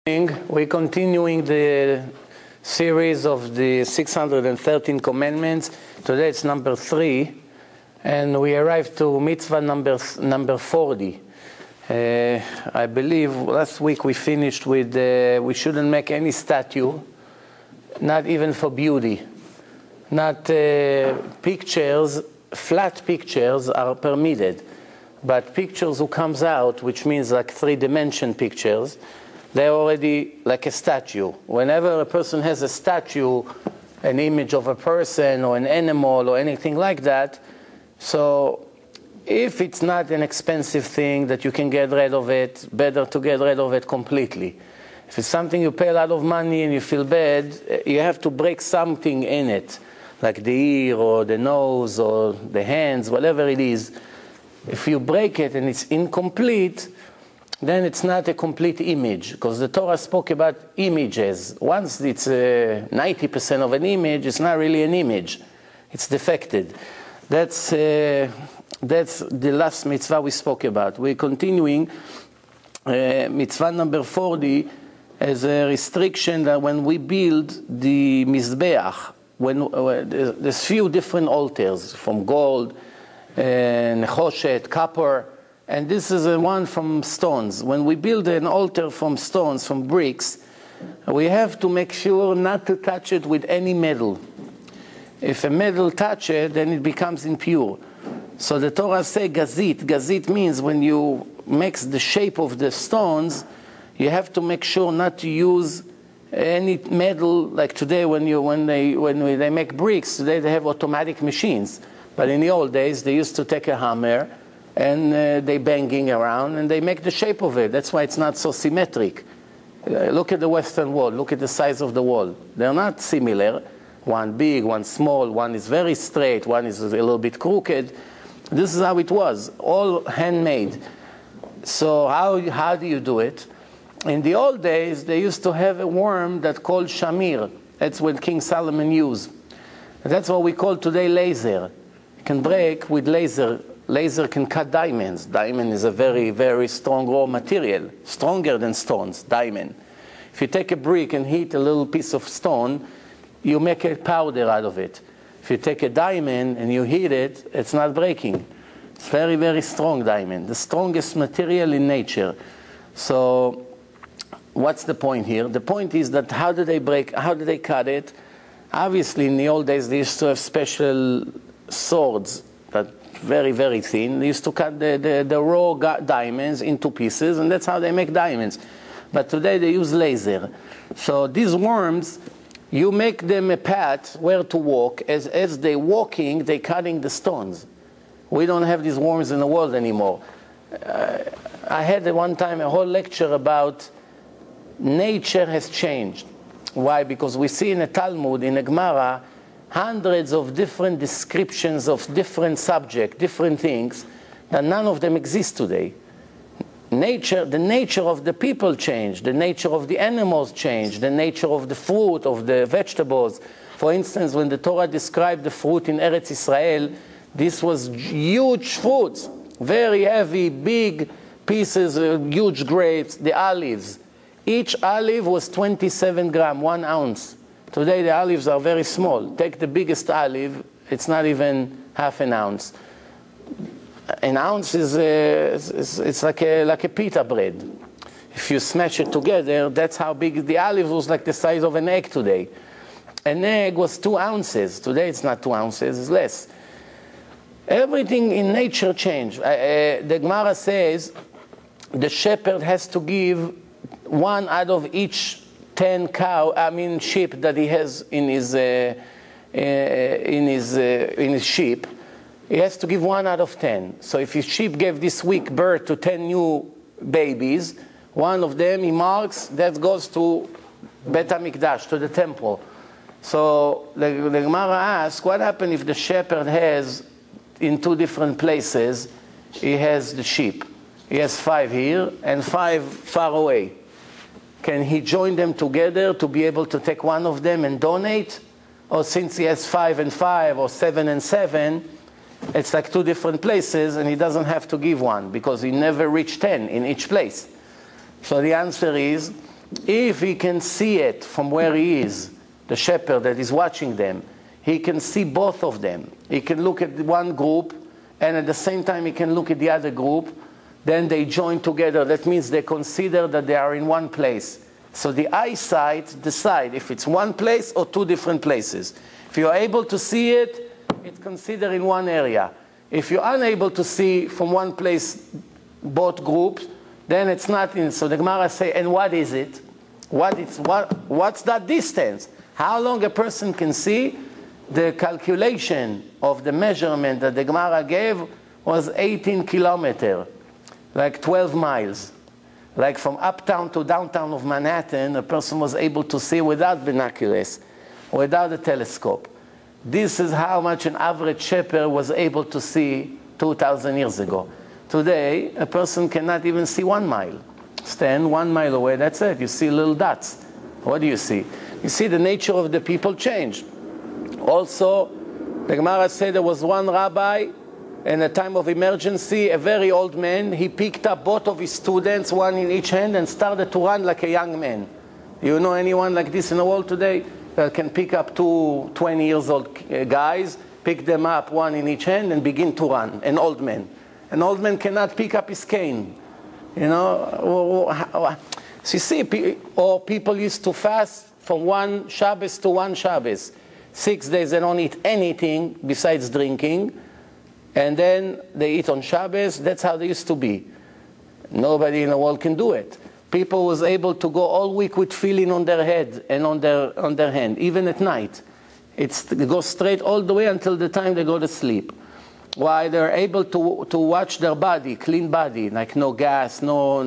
We're continuing the series of the 613 commandments. Today it's number 3, and we arrived to mitzvah number 40. I believe last week we finished with we shouldn't make any statue, not even for beauty. Not pictures, flat pictures are permitted, but pictures who comes out, which means like 3-dimension pictures, they're already like a statue. Whenever a person has a statue, an image of a person or an animal or anything like that, so if it's not an expensive thing that you can get rid of it, better to get rid of it completely. If it's something you pay a lot of money and you feel bad, you have to break something in it, like the ear or the nose or the hands, whatever it is. If you break it and it's incomplete, then it's not a complete image, because the Torah spoke about images. Once it's 90% of an image, it's not really an image. It's defected. That's the last mitzvah we spoke about. We're continuing mitzvah number 40 as a restriction that when we build the Mizbeach, there's few different altars from gold, nechoshet, copper, and this is one from stones. When we build an altar from stones, from bricks, we have to make sure not to touch it with any metal. If a metal touch it, then it becomes impure. So the Torah says gazit. Gazit means when you mix the shape of the stones, you have to make sure not to use any metal. Like today, when they make bricks, today they have automatic machines. But in the old days, they used to take a hammer and they banging around and they make the shape of it. That's why it's not so symmetric. Look at the Western wall. Look at the size of the wall. They're not similar. One big, one small, one is very straight, one is a little bit crooked. This is how it was, all handmade. So how do you do it? In the old days, they used to have a worm that called shamir. That's what King Solomon used. That's what we call today laser. You can break with laser. Laser can cut diamonds. Diamond is a very, very strong raw material, stronger than stones, diamond. If you take a brick and heat a little piece of stone, you make a powder out of it. If you take a diamond and you heat it, it's not breaking. It's very, very strong diamond, the strongest material in nature. So what's the point here? The point is that how do they cut it? Obviously, in the old days, they used to have special swords that very, very thin. They used to cut the raw diamonds into pieces, and that's how they make diamonds. But today they use laser. So these worms, you make them a path where to walk. As they're walking, they're cutting the stones. We don't have these worms in the world anymore. I had at one time a whole lecture about nature has changed. Why? Because we see in the Talmud, in the Gemara, hundreds of different descriptions of different subjects, different things, that none of them exist today. The nature of the people changed, the nature of the animals changed, the nature of the fruit, of the vegetables. For instance, when the Torah described the fruit in Eretz Israel, this was huge fruits, very heavy, big pieces, huge grapes, the olives. Each olive was 27 grams, 1 ounce. Today the olives are very small. Take the biggest olive, it's not even half an ounce. An ounce is it's like a pita bread. If you smash it together, that's how big the olive was, like the size of an egg today. An egg was 2 ounces. Today it's not 2 ounces, it's less. Everything in nature changed. The Gemara says the shepherd has to give 1 out of each 10 sheep that he has in his sheep. He has to give 1 out of 10. So if his sheep gave this week birth to 10 new babies, one of them he marks, that goes to Bet HaMikdash, to the temple. So the Gemara asks, what happens if the shepherd has, in 2 different places, he has the sheep? He has 5 here and 5 far away. Can he join them together to be able to take one of them and donate? Or since he has 5 and 5 or 7 and 7, it's like 2 different places and he doesn't have to give one because he never reached 10 in each place. So the answer is if he can see it from where he is, the shepherd that is watching them, he can see both of them. He can look at one group, and at the same time he can look at the other group. Then they join together. That means they consider that they are in one place. So the eyesight decide if it's one place or two different places. If you are able to see it, it's considered in one area. If you're unable to see from one place both groups, then it's not in. So the Gemara say, and what is it? What's that distance? How long a person can see? The calculation of the measurement that the Gemara gave was 18 kilometers, like 12 miles. Like from uptown to downtown of Manhattan, a person was able to see without binoculars, without a telescope. This is how much an average shepherd was able to see 2,000 years ago. Today, a person cannot even see 1 mile. Stand 1 mile away, that's it. You see little dots. What do you see? You see the nature of the people changed. Also, the Gemara said there was one rabbi in a time of emergency, a very old man. He picked up both of his students, one in each hand, and started to run like a young man. You know anyone like this in the world today that can pick up two 20 years old guys, pick them up, one in each hand, and begin to run? An old man. An old man cannot pick up his cane. You know, so you see, or people used to fast from one Shabbos to one Shabbos. 6 days they don't eat anything besides drinking, and then they eat on Shabbos. That's how they used to be. Nobody in the world can do it. People was able to go all week with tefillin on their head and on their hand, even at night. It goes straight all the way until the time they go to sleep. Why? They're able to watch their body, clean body, like no gas,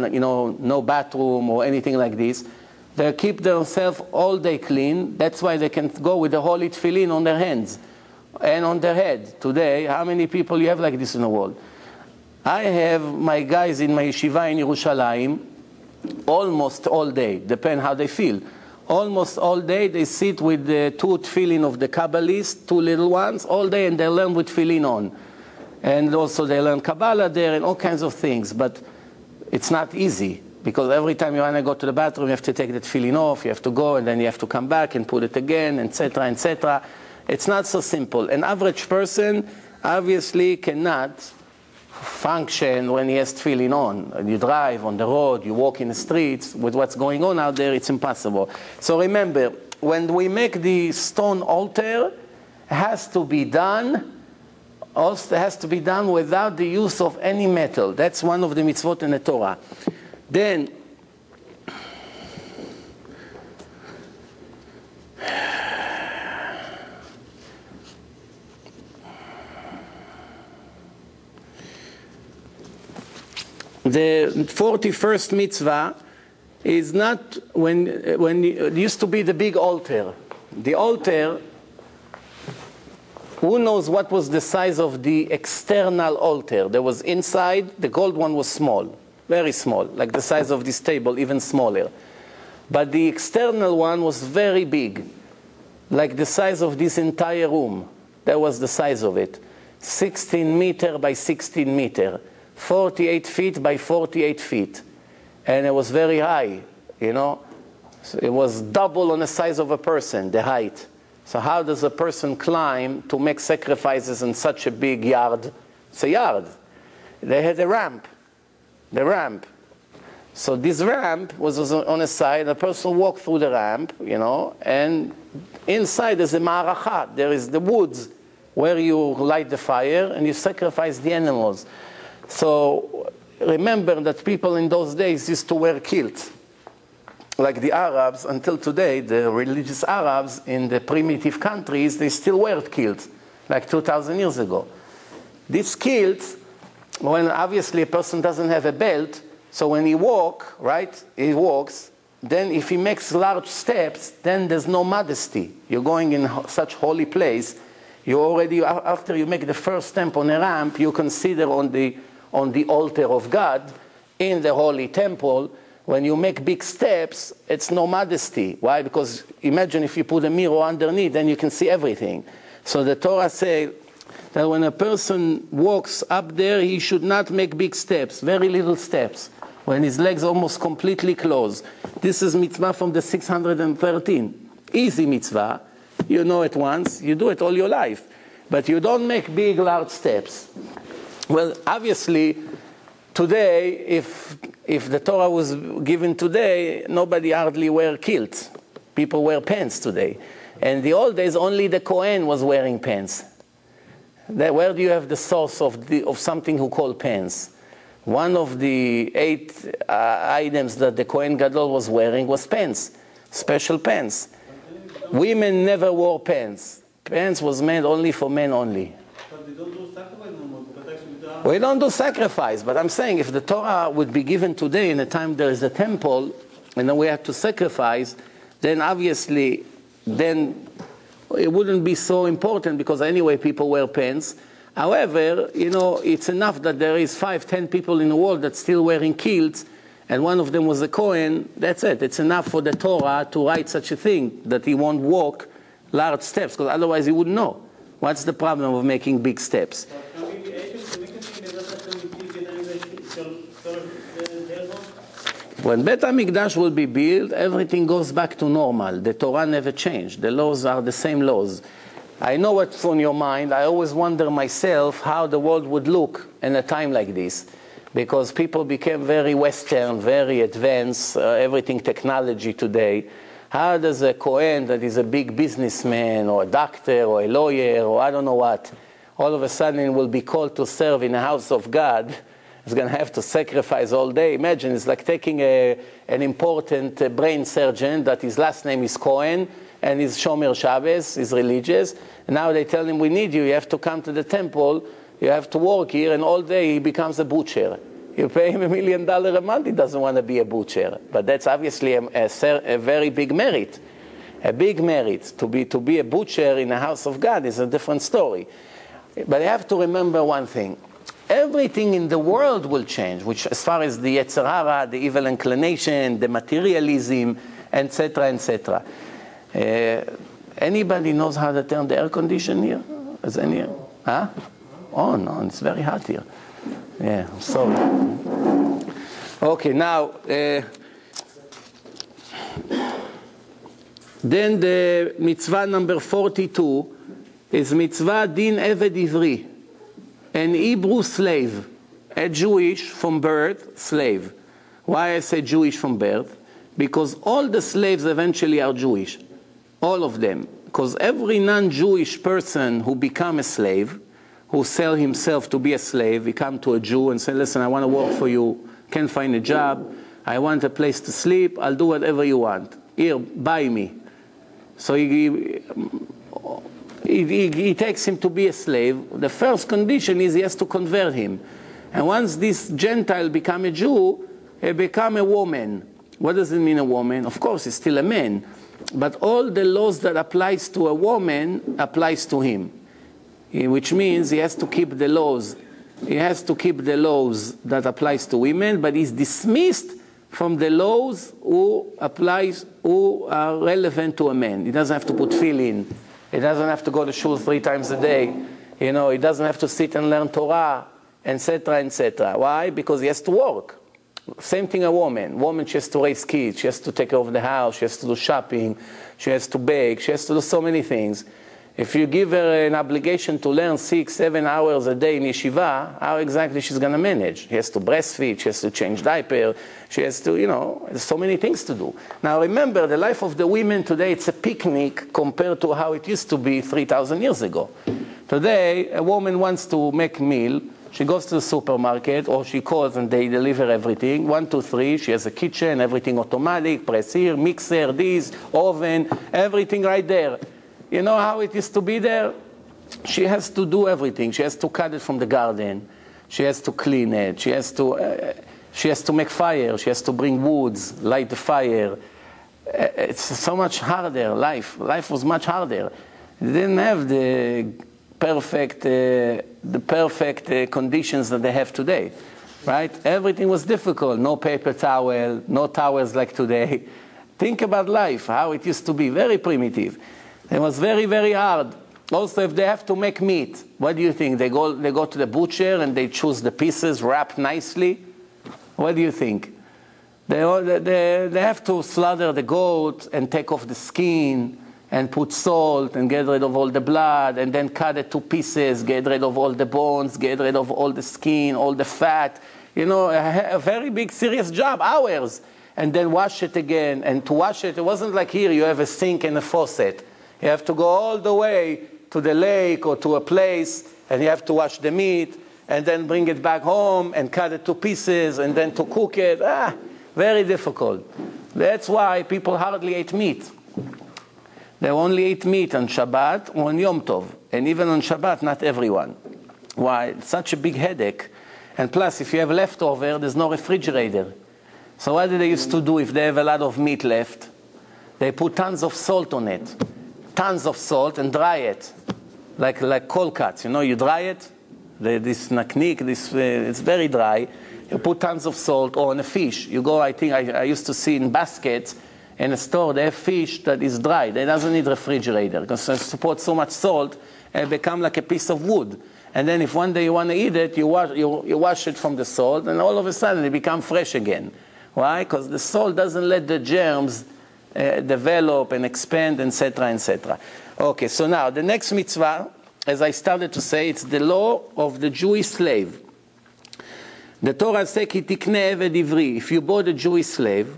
no bathroom or anything like this. They keep themselves all day clean. That's why they can go with the holy tefillin on their hands and on their head. Today, how many people you have like this in the world? I have my guys in my yeshiva in Yerushalayim almost all day, depend how they feel. Almost all day they sit with the two tefillin of the Kabbalists, two little ones, all day, and they learn with tefillin on. And also they learn Kabbalah there and all kinds of things. But it's not easy, because every time you want to go to the bathroom, you have to take the tefillin off, you have to go, and then you have to come back and put it again, etc., etc. It's not so simple. An average person obviously cannot function when he has tefillin on. You drive on the road, you walk in the streets, with what's going on out there, it's impossible. So remember, when we make the stone altar, it has to be done without the use of any metal. That's one of the mitzvot in the Torah. Then, the 41st mitzvah is not when it used to be the big altar. The altar, who knows what was the size of the external altar? There was inside, the gold one was small, very small, like the size of this table, even smaller. But the external one was very big, like the size of this entire room. That was the size of it. 16 meter by 16 meter. 48 feet by 48 feet. And it was very high, you know. So it was double on the size of a person, the height. So how does a person climb to make sacrifices in such a big yard? It's a yard. They had a ramp, the ramp. So this ramp was on a side. A person walked through the ramp, you know, and inside there's a ma'aracha. There is the woods where you light the fire and you sacrifice the animals. So remember that people in those days used to wear kilts. Like the Arabs, until today, the religious Arabs in the primitive countries, they still wear kilts, like 2,000 years ago. These kilts, when obviously a person doesn't have a belt, so when he walks, then if he makes large steps, then there's no modesty. You're going in such holy place, you already, after you make the first step on a ramp, you consider on the altar of God, in the holy temple. When you make big steps, it's no modesty. Why? Because imagine if you put a mirror underneath, then you can see everything. So the Torah says that when a person walks up there, he should not make big steps, very little steps. When his legs almost completely closed. This is mitzvah from the 613. Easy mitzvah. You know it once, you do it all your life. But you don't make big, large steps. Well, obviously, today, if the Torah was given today, nobody hardly wear kilts. People wear pants today. And in the old days, only the Kohen was wearing pants. Where do you have the source of something who called pants? One of the 8 items that the Kohen Gadol was wearing was pants, special pants. Women never wore pants. Pants was made only for men only. But they don't do sacrifice no more. We don't do sacrifice, but I'm saying if the Torah would be given today in a time there is a temple, and then we have to sacrifice, then obviously, then it wouldn't be so important because anyway people wear pants. However, it's enough that there is 5-10 people in the world that's still wearing kilts, and one of them was a Kohen. That's it. It's enough for the Torah to write such a thing, that he won't walk large steps, because otherwise he wouldn't know. What's the problem of making big steps? When Bet HaMikdash will be built, everything goes back to normal. The Torah never changed. The laws are the same laws. I know what's on your mind. I always wonder myself how the world would look in a time like this. Because people became very Western, very advanced, everything technology today. How does a Kohen that is a big businessman or a doctor or a lawyer or I don't know what, all of a sudden will be called to serve in the house of God? He's going to have to sacrifice all day. Imagine, it's like taking an important brain surgeon that his last name is Cohen and he's Shomer Shabbos, he's religious. And now they tell him, we need you, you have to come to the temple, you have to work here, and all day he becomes a butcher. You pay him $1 million a month, he doesn't want to be a butcher. But that's obviously a very big merit. A big merit. To be a butcher in the house of God is a different story. But you have to remember one thing. Everything in the world will change, which as far as the Yetzer Hara, the evil inclination, the materialism, etc., etc. Anybody knows how to turn the air conditioner here? Is any? Huh? Oh no, it's very hot here. Yeah, I'm sorry. Okay, now then the mitzvah number 42 is mitzvah din eved ivri. An Hebrew slave, a Jewish from birth slave. Why I say Jewish from birth? Because all the slaves eventually are Jewish. All of them. Because every non-Jewish person who become a slave, who sell himself to be a slave, he come to a Jew and say, listen, I want to work for you, can't find a job, I want a place to sleep, I'll do whatever you want. Here, buy me. So he takes him to be a slave. The first condition is he has to convert him. And once this Gentile become a Jew, he become a woman. What does it mean, a woman? Of course, he's still a man. But all the laws that applies to a woman applies to him. Which means he has to keep the laws. He has to keep the laws that applies to women, but he's dismissed from the laws who are relevant to a man. He doesn't have to put tefillin. He doesn't have to go to shul 3 times a day. He doesn't have to sit and learn Torah, etc., etc. Why? Because he has to work. Same thing a woman. Woman, she has to raise kids. She has to take care of the house. She has to do shopping. She has to bake. She has to do so many things. If you give her an obligation to learn 6-7 hours a day in yeshiva, how exactly she's going to manage? She has to breastfeed. She has to change diaper. She has to, there's so many things to do. Now remember, the life of the women today, it's a picnic compared to how it used to be 3,000 years ago. Today, a woman wants to make meal. She goes to the supermarket, or she calls and they deliver everything. 1, 2, 3, she has a kitchen, everything automatic, press here, mixer, this, oven, everything right there. You know how it used to be there? She has to do everything. She has to cut it from the garden. She has to clean it. She has to make fire. She has to bring woods, light the fire. It's so much harder. Life was much harder. They didn't have the perfect conditions that they have today, right? Everything was difficult. No paper towel, no towels like today. Think about life, how it used to be, very primitive. It was very, very hard. Also, if they have to make meat, what do you think? They go to the butcher and they choose the pieces wrapped nicely? What do you think? They have to slaughter the goat and take off the skin and put salt and get rid of all the blood and then cut it to pieces, get rid of all the bones, get rid of all the skin, all the fat. You know, a very big, serious job, hours. And then wash it again. And to wash it, it wasn't like here you have a sink and a faucet. You have to go all the way to the lake or to a place, and you have to wash the meat, and then bring it back home and cut it to pieces, and then to cook it. Very difficult. That's why people hardly ate meat. They only ate meat on Shabbat or on Yom Tov. And even on Shabbat, not everyone. Why? It's such a big headache. And plus, if you have leftover, there's no refrigerator. So what do they used to do if they have a lot of meat left? They put tons of salt on it. Tons of salt and dry it. Like cold cuts. You know, you dry it. This naknik, it's very dry. You put tons of salt on a fish. You go, I think, I used to see in baskets in a store, they have fish that is dry. They doesn't need refrigerator because they put so much salt, it become like a piece of wood. And then if one day you want to eat it, you wash it from the salt, and all of a sudden it become fresh again. Why? Because the salt doesn't let the germs develop and expand, etc., etc. Okay, so now the next mitzvah, as I started to say, it's the law of the Jewish slave. The Torah says, "Ki tikneh eved ivri." If you bought a Jewish slave,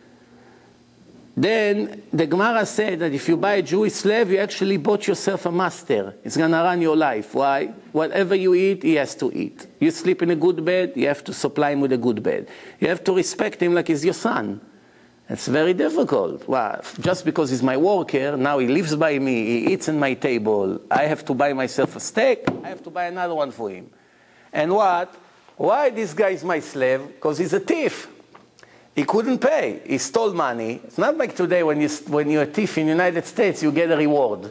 then the Gemara said that if you buy a Jewish slave, you actually bought yourself a master. It's going to run your life. Why? Whatever you eat, he has to eat. You sleep in a good bed, you have to supply him with a good bed. You have to respect him like he's your son. It's very difficult. Well, just because he's my worker, now he lives by me, he eats in my table. I have to buy myself a steak, I have to buy another one for him. And what? Why this guy is my slave? Because he's a thief. He couldn't pay. He stole money. It's not like today when you're a thief in the United States, you get a reward.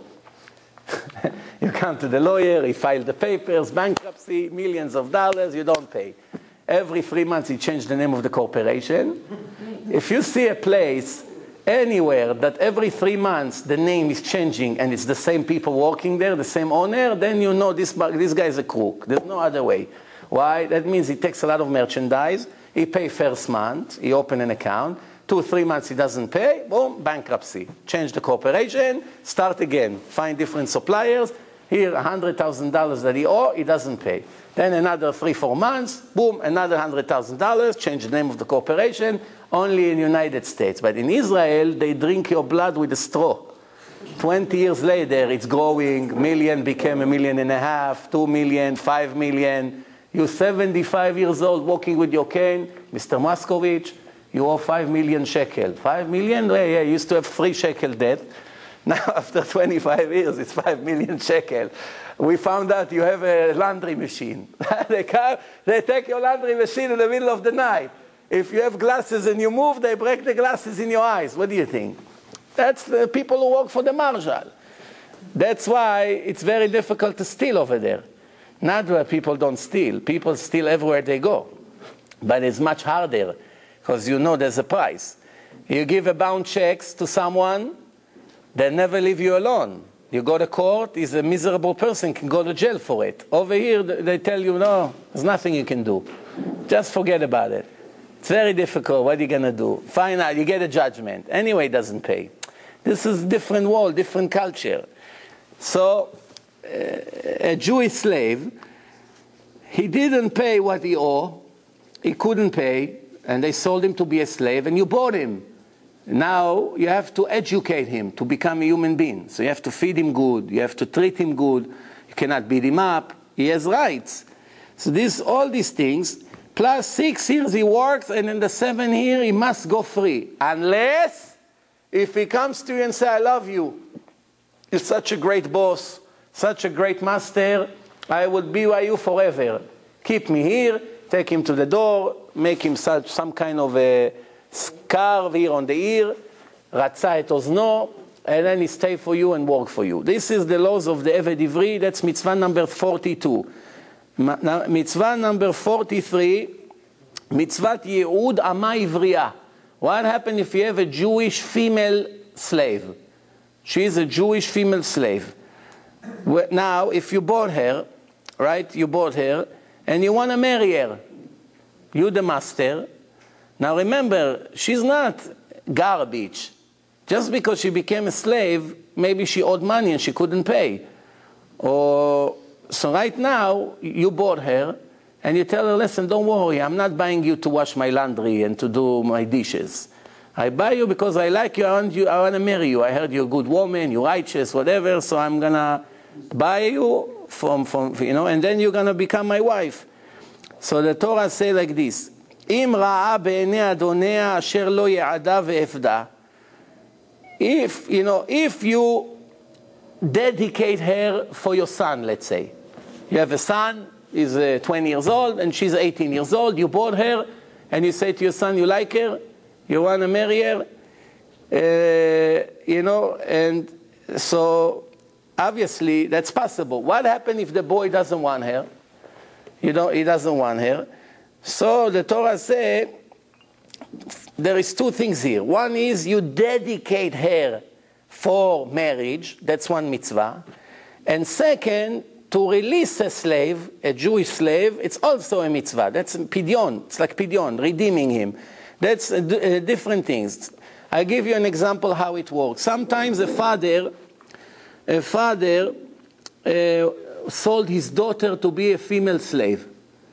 You come to the lawyer, he filed the papers, bankruptcy, millions of dollars, you don't pay. Every 3 months he changed the name of the corporation. If you see a place anywhere that every 3 months the name is changing and it's the same people working there, the same owner, then you know this guy is a crook. There's no other way. Why? That means he takes a lot of merchandise. He pays first month. He opens an account. 2 or 3 months he doesn't pay. Boom, bankruptcy. Change the corporation. Start again. Find different suppliers. Here, $100,000 that he owes, he doesn't pay. Then another 3 or 4 months. Boom, another $100,000. Change the name of the corporation. Only in the United States. But in Israel, they drink your blood with a straw. 20 years later, it's growing. Million became 1.5 million, 2 million, 5 million. You're 75 years old walking with your cane. Mr. Moskovich, you owe 5 million shekel. 5 million? Yeah, you used to have 3 shekel debt. Now, after 25 years, it's 5 million shekel. We found out you have a laundry machine. They take your laundry machine in the middle of the night. If you have glasses and you move, they break the glasses in your eyes. What do you think? That's the people who work for the marshal. That's why it's very difficult to steal over there. Not where people don't steal. People steal everywhere they go. But it's much harder because you know there's a price. You give a bound checks to someone, they never leave you alone. You go to court, he's a miserable person, can go to jail for it. Over here, they tell you, no, there's nothing you can do. Just forget about it. It's very difficult. What are you going to do? Find out. You get a judgment. Anyway, it doesn't pay. This is a different world, different culture. So, a Jewish slave, he didn't pay what he owed. He couldn't pay, and they sold him to be a slave, and you bought him. Now you have to educate him to become a human being. So you have to feed him good. You have to treat him good. You cannot beat him up. He has rights. So all these things, plus 6 years he works, and in the 7th year he must go free. Unless, if he comes to you and say, I love you, you're such a great boss, such a great master, I would be with you forever. Keep me here, take him to the door, make him some kind of a scarf here on the ear, ratza et ozno, and then he stay for you and work for you. This is the laws of the Eved Ivri. That's mitzvah number 42. Mitzvah number 43, mitzvat Ye'ud Ama Ivriya. What happens if you have a Jewish female slave? She is a Jewish female slave. Now, if you bought her, right, you bought her, and you want to marry her, you the master, Now remember, she's not garbage. Just because she became a slave, maybe she owed money and she couldn't pay. So right now, you bought her, and you tell her, listen, don't worry, I'm not buying you to wash my laundry and to do my dishes. I buy you because I like you, I want to marry you. I heard you're a good woman, you're righteous, whatever, so I'm going to buy you from, and then you're going to become my wife. So the Torah say like this, אם ראה בעיני אדוניה אשר לא יעדה ואפדה. If you dedicate her for your son, let's say. You have a son, he's 20 years old, and she's 18 years old. You bought her, and you say to your son, you like her? You want to marry her? And so obviously that's possible. What happens if the boy doesn't want her? He doesn't want her. So the Torah says there is two things here. One is you dedicate her for marriage. That's one mitzvah. And second, to release a slave, a Jewish slave, it's also a mitzvah. That's pidyon. It's like pidyon, redeeming him. That's different things. I'll give you an example how it works. Sometimes a father sold his daughter to be a female slave.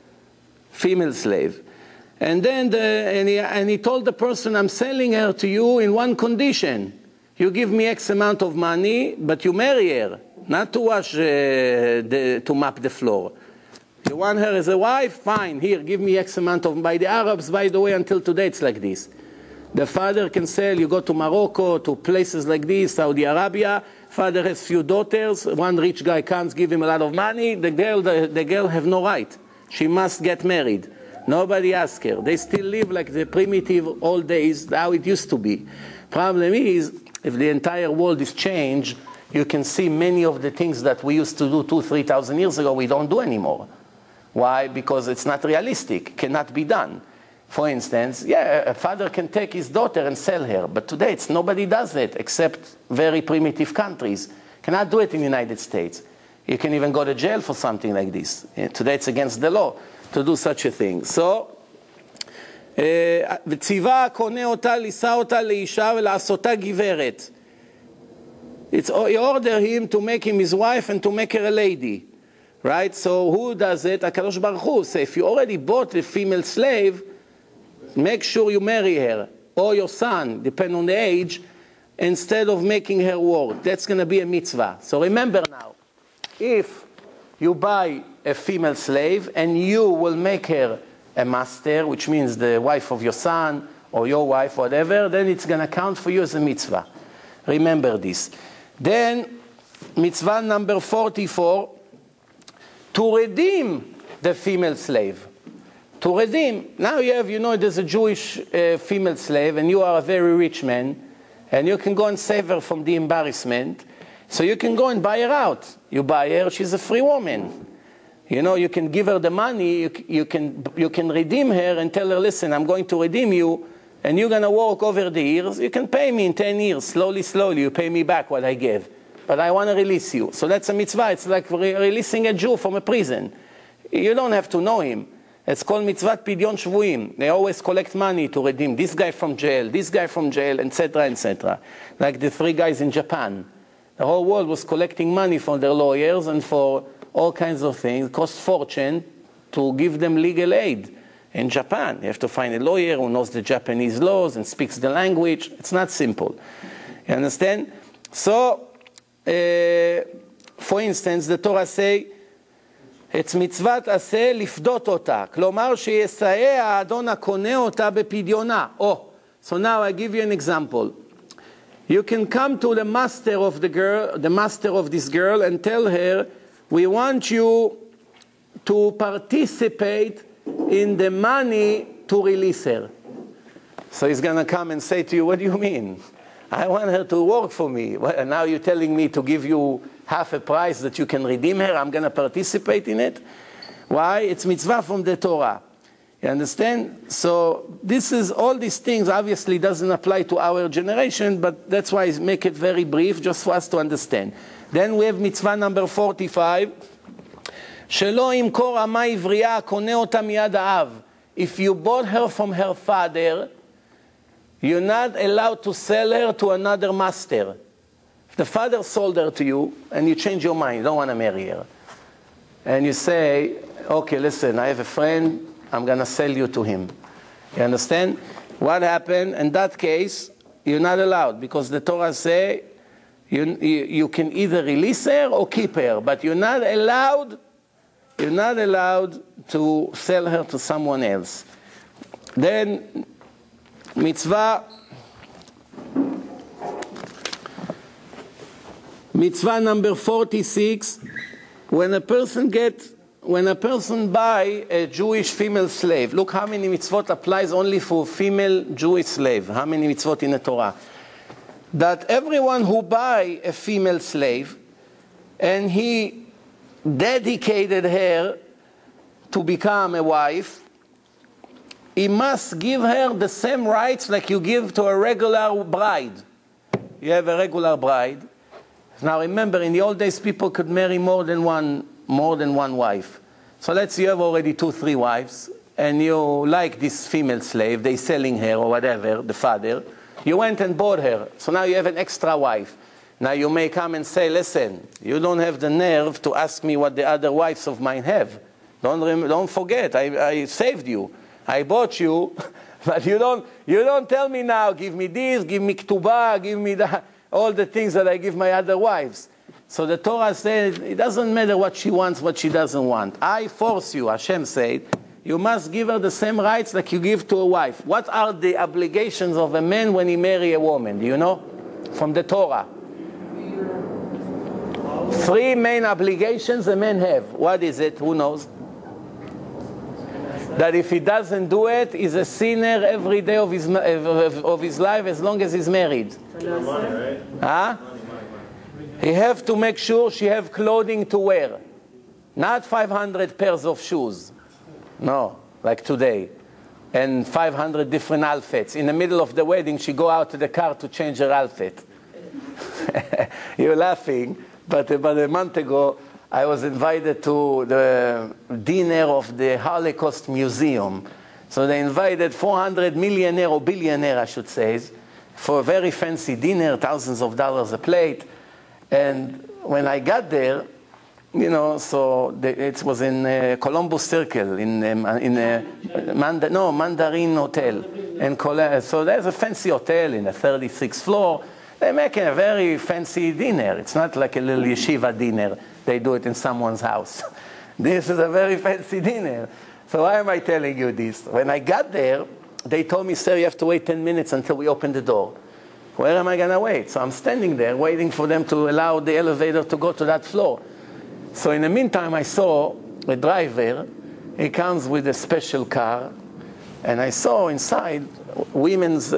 And then he told the person, I'm selling her to you in one condition. You give me X amount of money, but you marry her, not to wash, to mop the floor. You want her as a wife? Fine, here, give me X amount of, by the Arabs, by the way, until today it's like this. The father can sell, you go to Morocco, to places like this, Saudi Arabia, father has few daughters, one rich guy comes, give him a lot of money, the girl have no right. She must get married. Nobody asks her. They still live like the primitive old days, how it used to be. Problem is, if the entire world is changed, you can see many of the things that we used to do 2,000-3,000 years ago, we don't do anymore. Why? Because it's not realistic, cannot be done. For instance, a father can take his daughter and sell her, but today nobody does it except very primitive countries. Cannot do it in the United States. You can even go to jail for something like this. Today it's against the law to do such a thing. So, וציווה קונה אותה, לישא אותה לאישה ולעשותה גברת. He ordered him to make him his wife and to make her a lady. Right? So who does it? HaKadosh Baruch Hu. So if you already bought a female slave, make sure you marry her, or your son, depending on the age, instead of making her work. That's going to be a mitzvah. So remember now, if you buy a female slave and you will make her a master, which means the wife of your son or your wife, whatever, then it's going to count for you as a mitzvah. Remember this. Then, mitzvah number 44, to redeem the female slave. To redeem. Now you have, there's a Jewish female slave and you are a very rich man and you can go and save her from the embarrassment. So you can go and buy her out. You buy her, she's a free woman. You can give her the money, you can redeem her and tell her, listen, I'm going to redeem you and you're going to work over the years. You can pay me in 10 years, slowly, you pay me back what I gave. But I want to release you. So that's a mitzvah. It's like releasing a Jew from a prison. You don't have to know him. It's called mitzvat pidyon shvuim. They always collect money to redeem this guy from jail, etc., etc. Like the 3 guys in Japan. The whole world was collecting money from their lawyers and for all kinds of things. It costs fortune to give them legal aid. In Japan, you have to find a lawyer who knows the Japanese laws and speaks the language. It's not simple. You understand? So, for instance, the Torah say, it's מצוות עשה לפדות אותה. כלומר שיסייע האדון הקונה אותה בפדיונה. So now I give you an example. You can come to the master of this girl and tell her, we want you to participate in the money to release her. So he's going to come and say to you, what do you mean? I want her to work for me. And now you're telling me to give you half a price that you can redeem her. I'm going to participate in it. Why? It's mitzvah from the Torah. You understand? So all these things obviously doesn't apply to our generation, but that's why I make it very brief, just for us to understand. Then we have mitzvah number 45. שלא ימכור אמה עברייה הקונה אותה מיד האב. if you bought her from her father, you're not allowed to sell her to another master. If the father sold her to you and you change your mind, you don't want to marry her, and you say, okay, listen, I have a friend, I'm going to sell you to him. You understand? What happened? In that case, you're not allowed, because the Torah say you can either release her or keep her, but you're not allowed to sell her to someone else. Then mitzvah number 46, when a person buy a Jewish female slave, look how many mitzvot applies only for female Jewish slave. How many mitzvot in the Torah? That everyone who buy a female slave and he dedicated her to become a wife, he must give her the same rights like you give to a regular bride. You have a regular bride. Now remember, in the old days, people could marry more than one wife. So let's say you have already 2-3 wives, and you like this female slave, they selling her or whatever, the father. You went and bought her, so now you have an extra wife. Now you may come and say, listen, you don't have the nerve to ask me what the other wives of mine have. Don't forget, I saved you. I bought you, but you don't tell me now, give me this, give me ketubah, give me that, all the things that I give my other wives. So the Torah says, it doesn't matter what she wants, what she doesn't want. I force you, Hashem said, you must give her the same rights like you give to a wife. What are the obligations of a man when he marries a woman? Do you know? From the Torah. 3 main obligations a man have. What is it? Who knows? That if he doesn't do it, he's a sinner every day of his life as long as he's married. Money, right? Huh? He have to make sure she have clothing to wear. Not 500 pairs of shoes. No, like today. And 500 different outfits. In the middle of the wedding, she go out to the car to change her outfit. You're laughing, but about a month ago, I was invited to the dinner of the Holocaust Museum. So they invited 400 millionaire or billionaire, I should say, for a very fancy dinner, thousands of dollars a plate. And when I got there, you know, so it was in Columbus Circle, in Mandarin Hotel. So there's a fancy hotel in the 36th floor. They're making a very fancy dinner. It's not like a little yeshiva dinner. They do it in someone's house. This is a very fancy dinner. So why am I telling you this? When I got there, they told me, sir, you have to wait 10 minutes until we open the door. Where am I going to wait? So I'm standing there waiting for them to allow the elevator to go to that floor. So in the meantime, I saw a driver. He comes with a special car. And I saw inside women's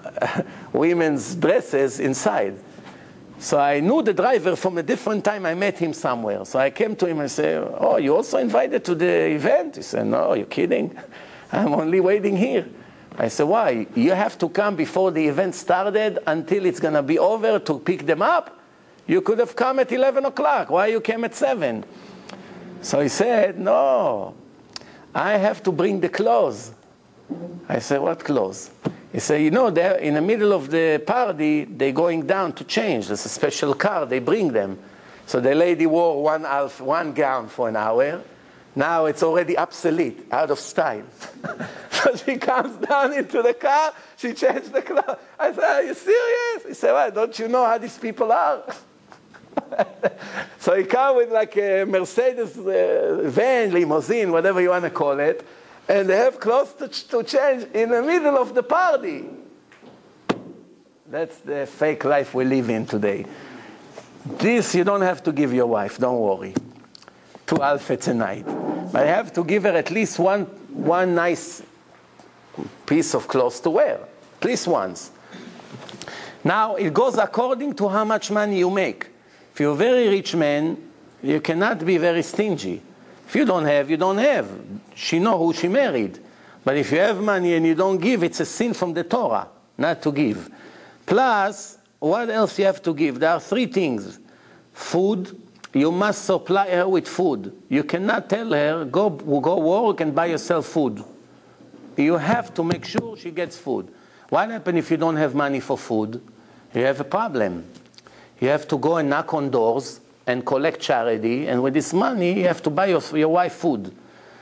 dresses inside. So I knew the driver from a different time I met him somewhere. So I came to him and said, oh, you also invited to the event? He said, no, you're kidding. I'm only waiting here. I said, why? You have to come before the event started until it's going to be over to pick them up? You could have come at 11 o'clock. Why you came at 7? So he said, no, I have to bring the clothes. I said, what clothes? He said, you know, they're in the middle of the party, they're going down to change. There's a special car, they bring them. So the lady wore one gown for an hour. Now it's already obsolete, out of style. So she comes down into the car, she changed the clothes. I said, are you serious? He said, well, don't you know how these people are? So he comes with like a Mercedes van, limousine, whatever you want to call it, and they have clothes to change in the middle of the party. That's the fake life we live in today. This you don't have to give your wife, don't worry. 2 outfits a night. But you have to give her at least one nice piece of clothes to wear. At least once. Now, it goes according to how much money you make. If you're a very rich man, you cannot be very stingy. If you don't have, you don't have. She knows who she married. But if you have money and you don't give, it's a sin from the Torah, not to give. Plus, what else you have to give? There are 3 things. Food. You must supply her with food. You cannot tell her, go work and buy yourself food. You have to make sure she gets food. What happens if you don't have money for food? You have a problem. You have to go and knock on doors and collect charity, and with this money, you have to buy your wife food.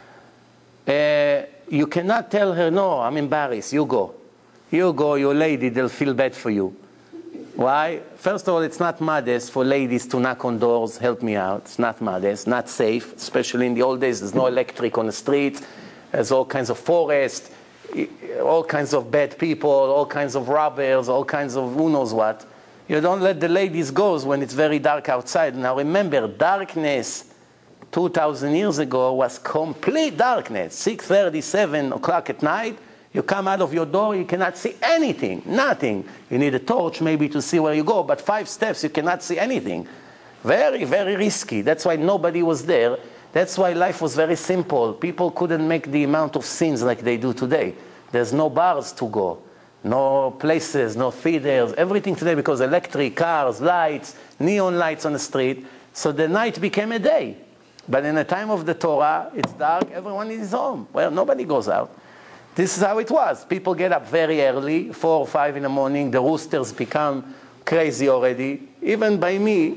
You cannot tell her, no, I'm embarrassed, you go. You go, your lady, they'll feel bad for you. Why? First of all, it's not modest for ladies to knock on doors, help me out. It's not modest, not safe, especially in the old days. There's no electric on the street. There's all kinds of forest, all kinds of bad people, all kinds of robbers, all kinds of who knows what. You don't let the ladies go when it's very dark outside. Now remember, darkness 2,000 years ago was complete darkness. 6:30, 7 o'clock at night, you come out of your door, you cannot see anything, nothing. You need a torch maybe to see where you go, but 5 steps, you cannot see anything. Very, very risky. That's why nobody was there. That's why life was very simple. People couldn't make the amount of sins like they do today. There's no bars to go, no places, no theaters, everything today because electric, cars, lights, neon lights on the street. So the night became a day. But in the time of the Torah, it's dark, everyone is home. Well, nobody goes out. This is how it was. People get up very early, 4 or 5 in the morning. The roosters become crazy already. Even by me,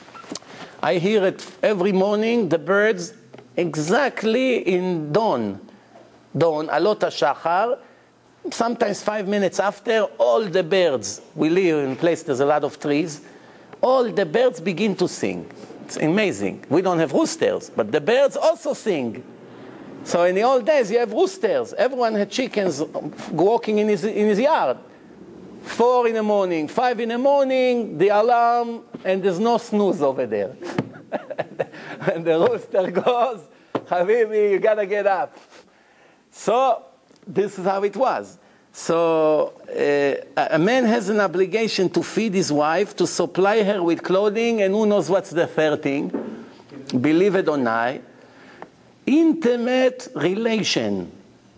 I hear it every morning, the birds, exactly in dawn, alot hashachar, sometimes 5 minutes after, all the birds, we live in a place there's a lot of trees, all the birds begin to sing. It's amazing. We don't have roosters, but the birds also sing. So in the old days, you have roosters. Everyone had chickens walking in his yard. 4 in the morning, 5 in the morning, the alarm, and there's no snooze over there. And the rooster goes, Habibi, you gotta get up. So this is how it was. So a man has an obligation to feed his wife, to supply her with clothing, and who knows what's the third thing? Believe it or not, intimate relation.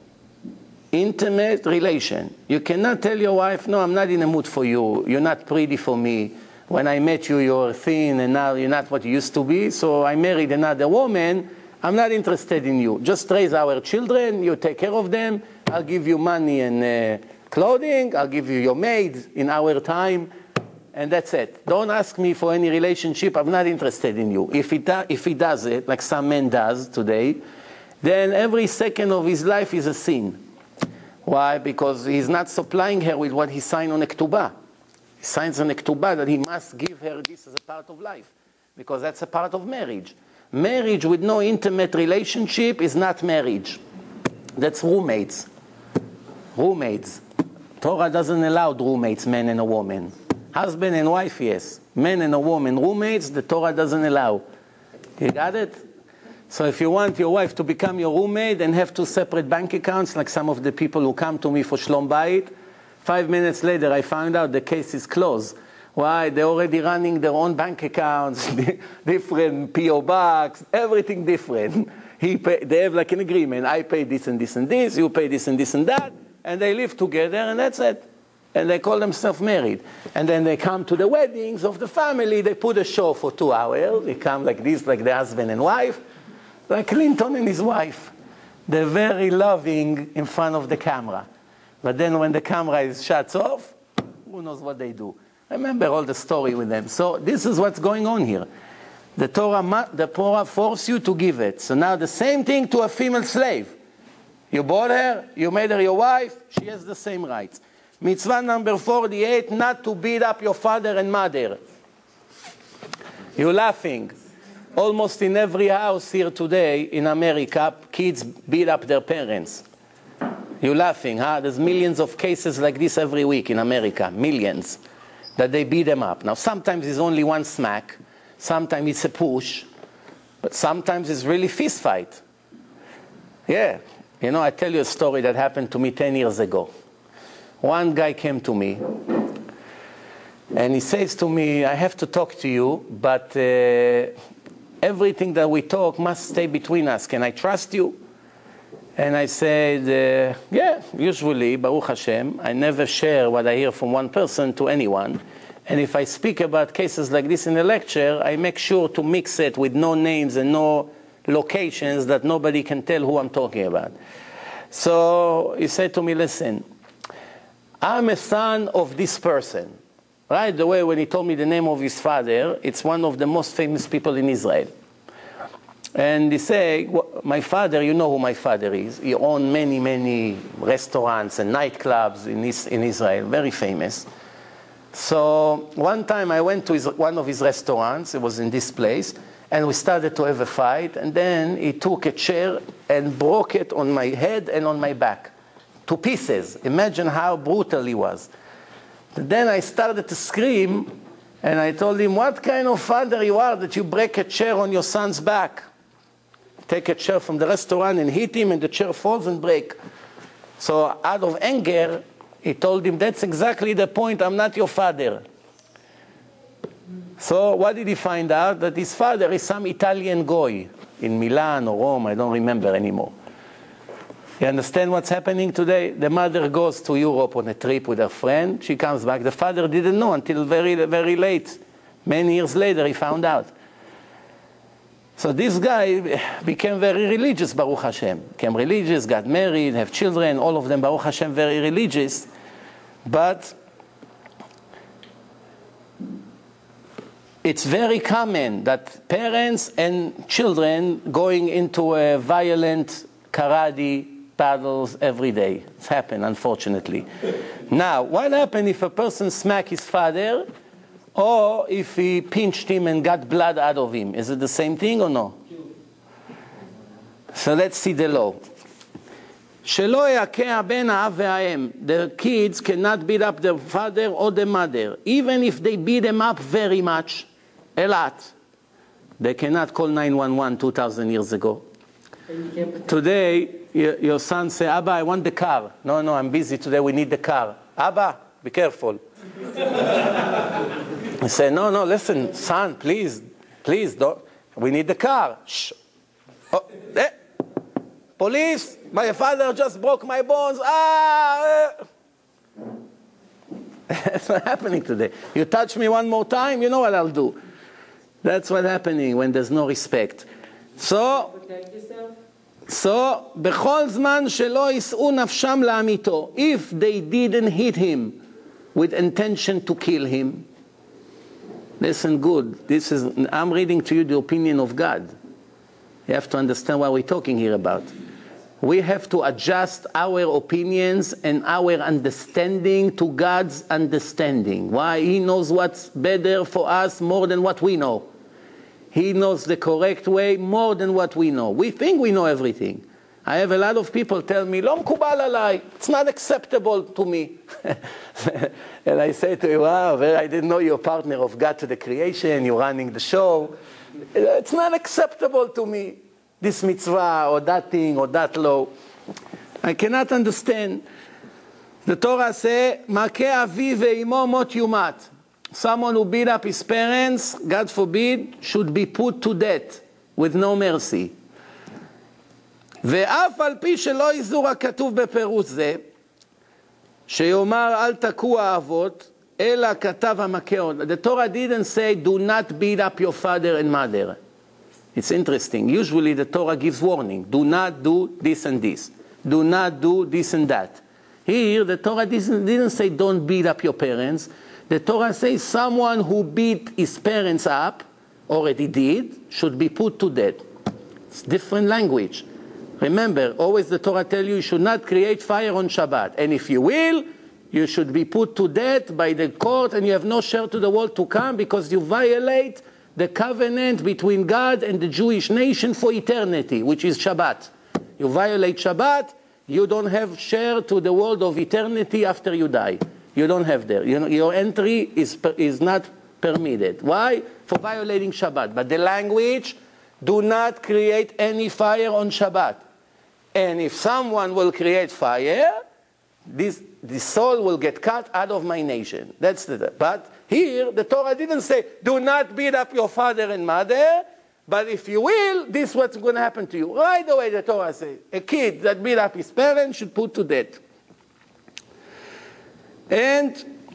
Intimate relation. You cannot tell your wife, no, I'm not in the mood for you. You're not pretty for me. When I met you, you were thin, and now you're not what you used to be, so I married another woman. I'm not interested in you. Just raise our children, you take care of them. I'll give you money and clothing. I'll give you your maid in our time, and that's it. Don't ask me for any relationship. I'm not interested in you. If he does it, like some man does today, then every second of his life is a sin. Why? Because he's not supplying her with what he signed on a ketubah. He signs on a ketubah that he must give her this as a part of life, because that's a part of marriage. Marriage with no intimate relationship is not marriage. That's roommates. Roommates. Torah doesn't allow roommates, man and a woman. Husband and wife, yes. Man and a woman, roommates, the Torah doesn't allow. You got it? So if you want your wife to become your roommate and have 2 separate bank accounts, like some of the people who come to me for Shlom Bayit, 5 minutes later I found out the case is closed. Why? They're already running their own bank accounts, different P.O. box, everything different. They have like an agreement. I pay this and this and this, you pay this and this and that, and they live together, and that's it. And they call themselves married. And then they come to the weddings of the family, they put a show for 2 hours. They come like this, like the husband and wife, like Clinton and his wife. They're very loving in front of the camera. But then when the camera is shuts off, who knows what they do. Remember all the story with them. So this is what's going on here. The Torah forces you to give it. So now the same thing to a female slave. You bought her, you made her your wife, she has the same rights. Mitzvah number 48, not to beat up your father and mother. You're laughing. Almost in every house here today in America, kids beat up their parents. You're laughing, huh? There's millions of cases like this every week in America. Millions. That they beat them up. Now sometimes it's only one smack. Sometimes it's a push. But sometimes it's really fist fight. Yeah. You know, I tell you a story that happened to me 10 years ago. One guy came to me. And he says to me, I have to talk to you, but everything that we talk must stay between us. Can I trust you? And I said, yeah, usually, Baruch Hashem, I never share what I hear from one person to anyone. And if I speak about cases like this in a lecture, I make sure to mix it with no names and no locations that nobody can tell who I'm talking about. So he said to me, listen, I'm a son of this person. Right away, when he told me the name of his father, it's one of the most famous people in Israel. And he said, my father, you know who my father is. He owned many, many restaurants and nightclubs in Israel, very famous. So one time I went to one of his restaurants, it was in this place, and we started to have a fight, and then he took a chair and broke it on my head and on my back, to pieces. Imagine how brutal he was. Then I started to scream, and I told him, what kind of father you are that you break a chair on your son's back? Take a chair from the restaurant and hit him, and the chair falls and breaks. So out of anger, he told him, that's exactly the point, I'm not your father. So what did he find out? That his father is some Italian guy in Milan or Rome, I don't remember anymore. You understand what's happening today? The mother goes to Europe on a trip with her friend. She comes back. The father didn't know until very, very late. Many years later, he found out. So this guy became very religious, Baruch Hashem. Became religious, got married, have children, all of them, Baruch Hashem, very religious. But it's very common that parents and children going into a violent karate battles every day. It's happened, unfortunately. Now, what happened if a person smacked his father, or if he pinched him and got blood out of him? Is it the same thing or no? So let's see the law. The kids cannot beat up their father or the mother. Even if they beat them up very much, a lot. They cannot call 911 2,000 years ago. Today, your son say, Abba, I want the car. No, I'm busy today, we need the car. Abba, be careful. I say, no, listen, son, please, don't. We need the car. Shh. Oh, police, my father just broke my bones. That's what's happening today. You touch me one more time, you know what I'll do. That's what's happening when there's no respect. So, בכל זמן שלא יישאו נפשם לעמיתו, if they didn't hit him with intention to kill him, listen good, I'm reading to you the opinion of God. You have to understand what we're talking here about. We have to adjust our opinions and our understanding to God's understanding. Why? He knows what's better for us more than what we know. He knows the correct way more than what we know. We think we know everything. I have a lot of people tell me, "Lo mekubal alai." It's not acceptable to me. And I say to you, wow, I didn't know you're a partner of God to the creation, you're running the show. It's not acceptable to me, this mitzvah or that thing or that law. I cannot understand. The Torah says, "Makeh aviv ve'imo mot yumat." Someone who beat up his parents, God forbid, should be put to death with no mercy. ואף על פי שלא איסור הכתוב בפירוש זה, שיאמר אל תכו האבות, אלא כתב המכה. The Torah didn't say, do not beat up your father and mother. It's interesting. Usually the Torah gives warning. Do not do this and this. Do not do this and that. Here, the Torah didn't say, don't beat up your parents. The Torah says someone who beat his parents up, already did, should be put to death. It's different language. Remember, always the Torah tells you should not create fire on Shabbat. And if you will, you should be put to death by the court, and you have no share to the world to come because you violate the covenant between God and the Jewish nation for eternity, which is Shabbat. You violate Shabbat, you don't have share to the world of eternity after you die. You don't have there. Your entry is not permitted. Why? For violating Shabbat. But the language, do not create any fire on Shabbat. And if someone will create fire, the soul will get cut out of my nation. That's the. But here, the Torah didn't say, do not beat up your father and mother, but if you will, this is what's going to happen to you. Right away, the Torah says, a kid that beat up his parents should put to death. And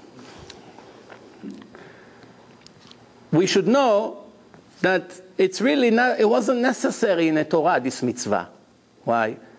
we should know that it's really not, it wasn't necessary in the Torah, this mitzvah. Why?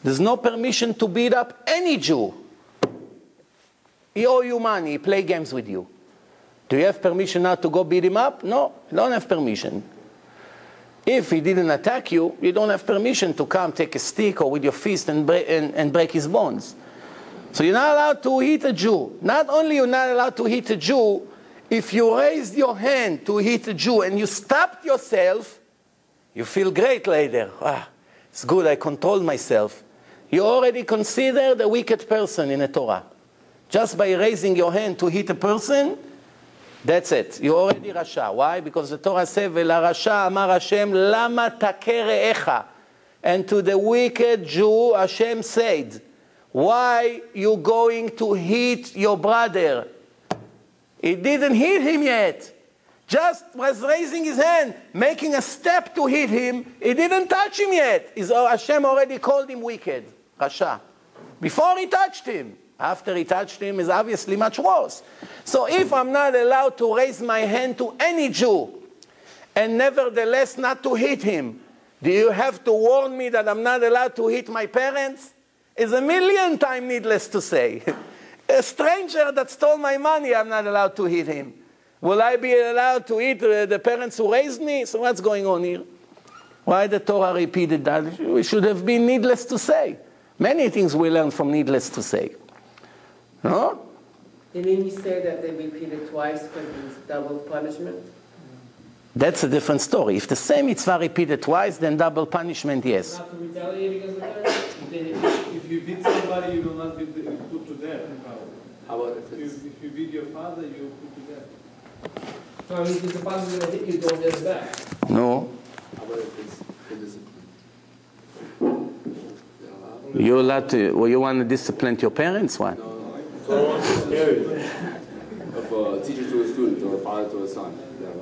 There's no permission to beat up any Jew. He owes you money, he play games with you. Do you have permission now to go beat him up? No, you don't have permission. If he didn't attack you, you don't have permission to come take a stick or with your fist and break his bones. So you're not allowed to hit a Jew. Not only you're not allowed to hit a Jew, if you raised your hand to hit a Jew and you stopped yourself, you feel great later. Ah, it's good, I controlled myself. You already considered a wicked person in the Torah. Just by raising your hand to hit a person, that's it. You're already Rasha. Why? Because the Torah says, Rasha amar Hashem, lama takeh re'echa. And to the wicked Jew, Hashem said, why you going to hit your brother? He didn't hit him yet. Just was raising his hand, making a step to hit him. He didn't touch him yet. Hashem already called him wicked, Rasha. Before he touched him. After he touched him is obviously much worse. So if I'm not allowed to raise my hand to any Jew, and nevertheless not to hit him, do you have to warn me that I'm not allowed to hit my parents? It's a million times needless to say. A stranger that stole my money, I'm not allowed to hit him. Will I be allowed to hit the parents who raised me? So what's going on here? Why the Torah repeated that? It should have been needless to say. Many things we learn from needless to say. No? Didn't you say that they repeated twice because it's double punishment? That's a different story. If the same mitzvah repeated twice, then double punishment, yes. Not to retaliate against the parents? If you beat somebody, you will not be put to death. How about if If you beat your father, you put to death. So I mean, if the father's going to hit you, don't get it back. No. How about if it's indiscipline? You're allowed to, well, you want to discipline your parents? Why? No. Of a teacher to a student or a father to a son.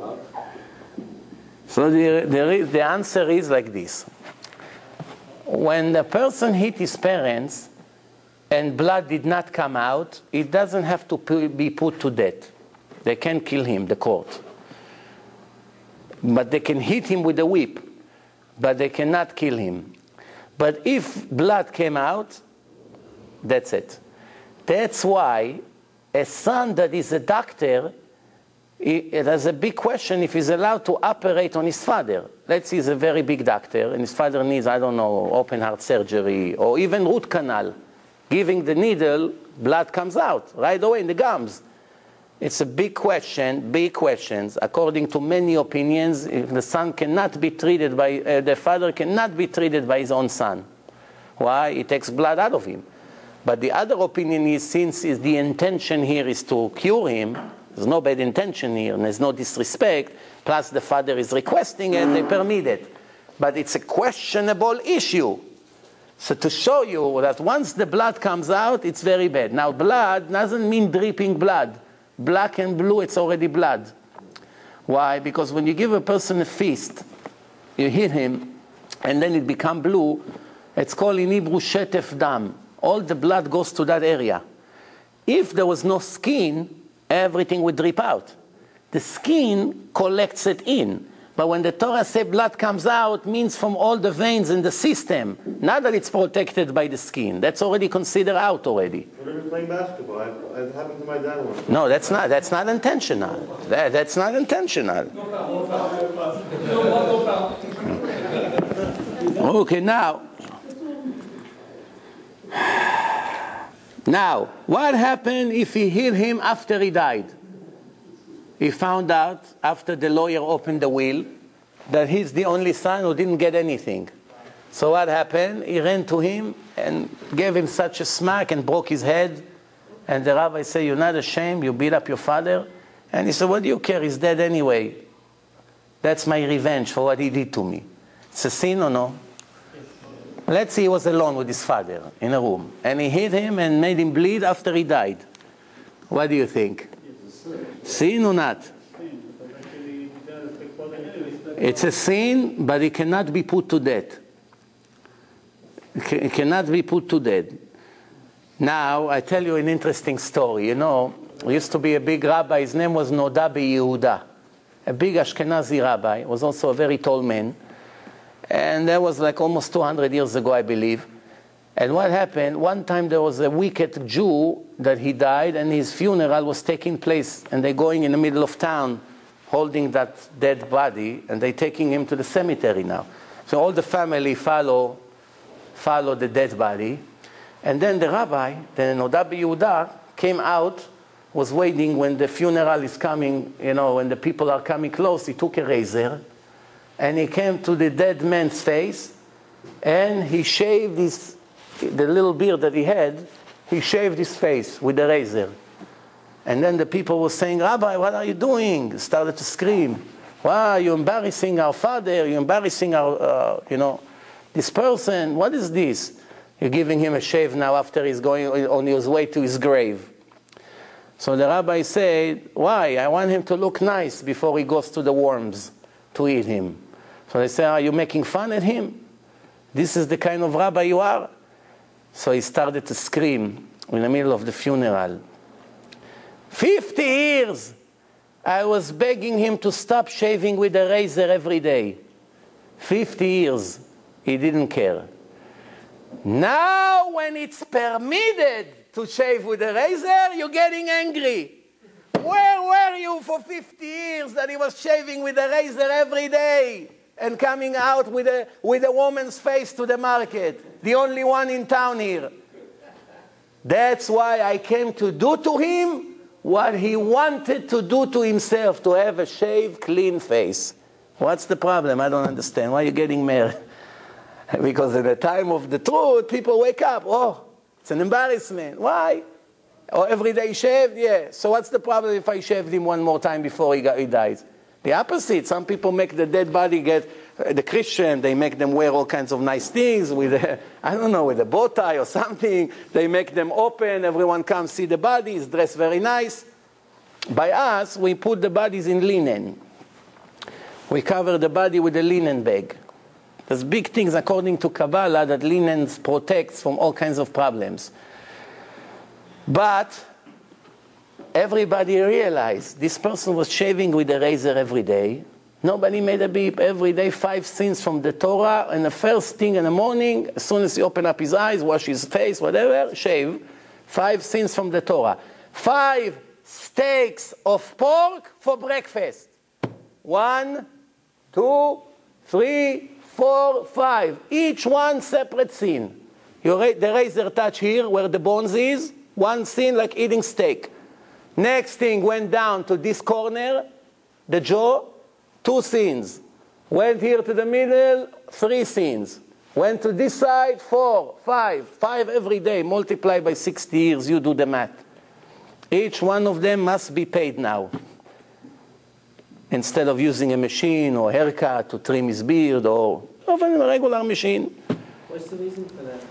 So the answer is like this. When the person hit his parents and blood did not come out, it doesn't have to be put to death. They can kill him, the court. But they can hit him with a whip, but they cannot kill him. But if blood came out, that's it. That's why a son that is a doctor, it has a big question if he's allowed to operate on his father. Let's say he's a very big doctor and his father needs, I don't know, open heart surgery or even root canal. Giving the needle, blood comes out right away in the gums. It's a big question, big questions. According to many opinions, the son cannot be treated by, the father cannot be treated by his own son. Why? It takes blood out of him. But the other opinion is, since the intention here is to cure him, there's no bad intention here, and there's no disrespect, plus the father is requesting it, they permit it. But it's a questionable issue. So to show you that once the blood comes out, it's very bad. Now blood doesn't mean dripping blood. Black and blue, it's already blood. Why? Because when you give a person a fist, you hit him, and then it becomes blue, it's called in Hebrew shetef dam. All the blood goes to that area. If there was no skin, everything would drip out. The skin collects it in. But when the Torah says blood comes out, means from all the veins in the system. Not that it's protected by the skin. That's already considered out already. Remember playing basketball? It happened to my dad once. No, that's not intentional. That's not intentional. Okay, now, what happened if he hit him after he died? He found out, after the lawyer opened the will, that he's the only son who didn't get anything. So what happened? He ran to him and gave him such a smack and broke his head. And the rabbi said, "You're not ashamed? You beat up your father?" And he said, "What do you care? He's dead anyway. That's my revenge for what he did to me." It's a sin or no? Let's say he was alone with his father in a room, and he hit him and made him bleed after he died. What do you think? Sin or not? It's a sin, but it cannot be put to death. It cannot be put to death. Now, I tell you an interesting story. You know, there used to be a big rabbi. His name was Noda Yehuda, a big Ashkenazi rabbi. He was also a very tall man. And that was like almost 200 years ago, I believe. And what happened, one time there was a wicked Jew that he died, and his funeral was taking place, and they're going in the middle of town holding that dead body, and they're taking him to the cemetery now. So all the family follow the dead body. And then the rabbi, the Noda Yehuda, came out, was waiting when the funeral is coming, when the people are coming close. He took a razor, and he came to the dead man's face, and he shaved the little beard that he had, he shaved his face with the razor. And then the people were saying, Rabbi, what are you doing? Started to scream. Wow, you're embarrassing our father, you're embarrassing our, this person. What is this? You're giving him a shave now after he's going on his way to his grave. So the rabbi said, why? I want him to look nice before he goes to the worms to eat him. So they say, are you making fun at him? This is the kind of rabbi you are? So he started to scream in the middle of the funeral. 50 years I was begging him to stop shaving with a razor every day. 50 years. He didn't care. Now when it's permitted to shave with a razor, you're getting angry. Where were you for 50 years that he was shaving with a razor every day and coming out with a woman's face to the market? The only one in town here. That's why I came to do to him what he wanted to do to himself, to have a shaved, clean face. What's the problem? I don't understand. Why are you getting mad? Because at the time of the truth, people wake up. Oh, it's an embarrassment. Why? Oh, every day shaved? Yeah. So what's the problem if I shaved him one more time before he dies? The opposite. Some people make the dead body get the Christian. They make them wear all kinds of nice things with a bow tie or something. They make them open. Everyone comes see the bodies, dressed very nice. By us, we put the bodies in linen. We cover the body with a linen bag. There's big things according to Kabbalah that linen protects from all kinds of problems. But everybody realized this person was shaving with a razor every day. Nobody made a beep. Every day, 5 sins from the Torah. And the first thing in the morning, as soon as he opened up his eyes, wash his face, whatever, shave. 5 sins from the Torah. 5 steaks of pork for breakfast. 1, 2, 3, 4, 5. Each one separate sin. The razor touch here where the bones is. 1 sin like eating steak. Next thing went down to this corner, the jaw, 2 sins. Went here to the middle, 3 sins. Went to this side, 4, 5. 5 every day, multiply by 60 years, you do the math. Each one of them must be paid now. Instead of using a machine or haircut to trim his beard or a regular machine. What's the reason for that?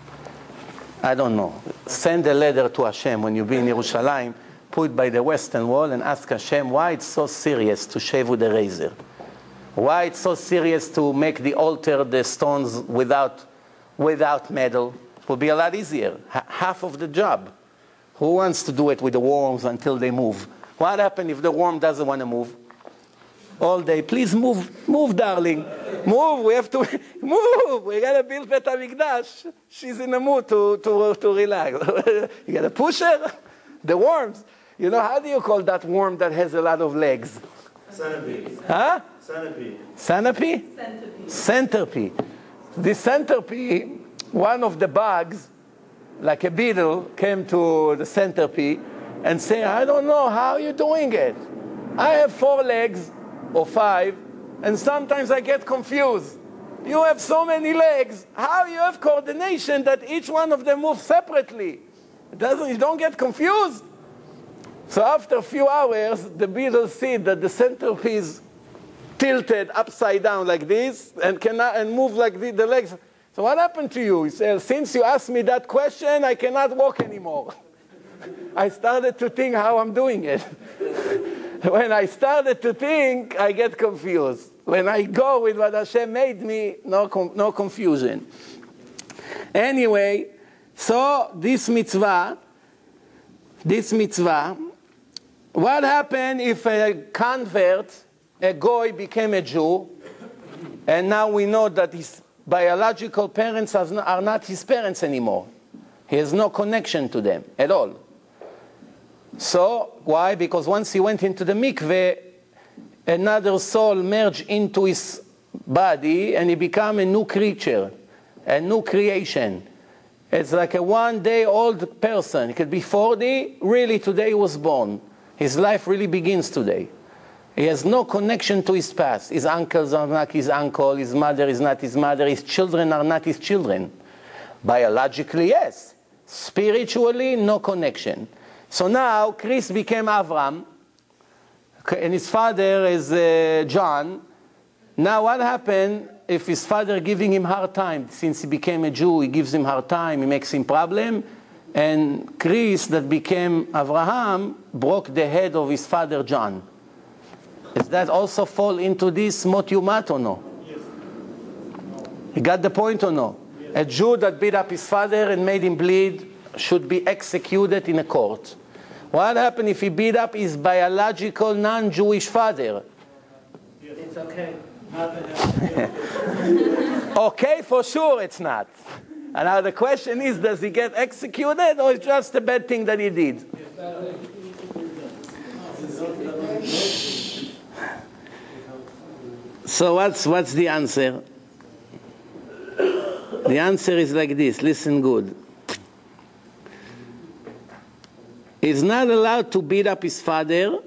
I don't know. Send a letter to Hashem when you be in Yerushalayim, put by the western wall and ask Hashem why it's so serious to shave with a razor. Why it's so serious to make the altar, the stones without metal. It will be a lot easier. Half of the job. Who wants to do it with the worms until they move? What happens if the worm doesn't want to move? All day, please move, darling. Move, we have to move. We got to build Bet HaMikdash. She's in the mood to relax. You got to push her. The worms. How do you call that worm that has a lot of legs? Centipede. Huh? Centipede. Centipede? Centipede. The centipede, one of the bugs, like a beetle, came to the centipede and said, I don't know how you're doing it. I have 4 legs or 5, and sometimes I get confused. You have so many legs. How you have coordination that each one of them moves separately? You don't get confused? So after a few hours, the beetles see that the centipede is tilted upside down like this and move like the legs. So what happened to you? He said, since you asked me that question, I cannot walk anymore. I started to think how I'm doing it. When I started to think, I get confused. When I go with what Hashem made me, no confusion. Anyway, so this mitzvah, what happened if a convert, a goy, became a Jew, and now we know that biological parents are not his parents anymore. He has no connection to them at all. So, why? Because once he went into the mikveh, another soul merged into his body and he became a new creature, a new creation. It's like a one-day-old person. He could be 40, really today he was born. His life really begins today. He has no connection to his past. His uncles are not his uncle, his mother is not his mother, his children are not his children. Biologically, yes. Spiritually, no connection. So now, Chris became Avram, and his father is John. Now what happened if his father giving him hard time? Since he became a Jew, he gives him hard time, he makes him problem. And Chris, that became Avraham, broke the head of his father John. Does that also fall into this mot yumat or no? Yes. You got the point or no? Yes. A Jew that beat up his father and made him bleed should be executed in a court. What happened if he beat up his biological non-Jewish father? Yes. It's okay. Okay, for sure it's not. And now the question is, does he get executed or it's just a bad thing that he did? So what's the answer? The answer is like this. Listen good. He's not allowed to beat up his father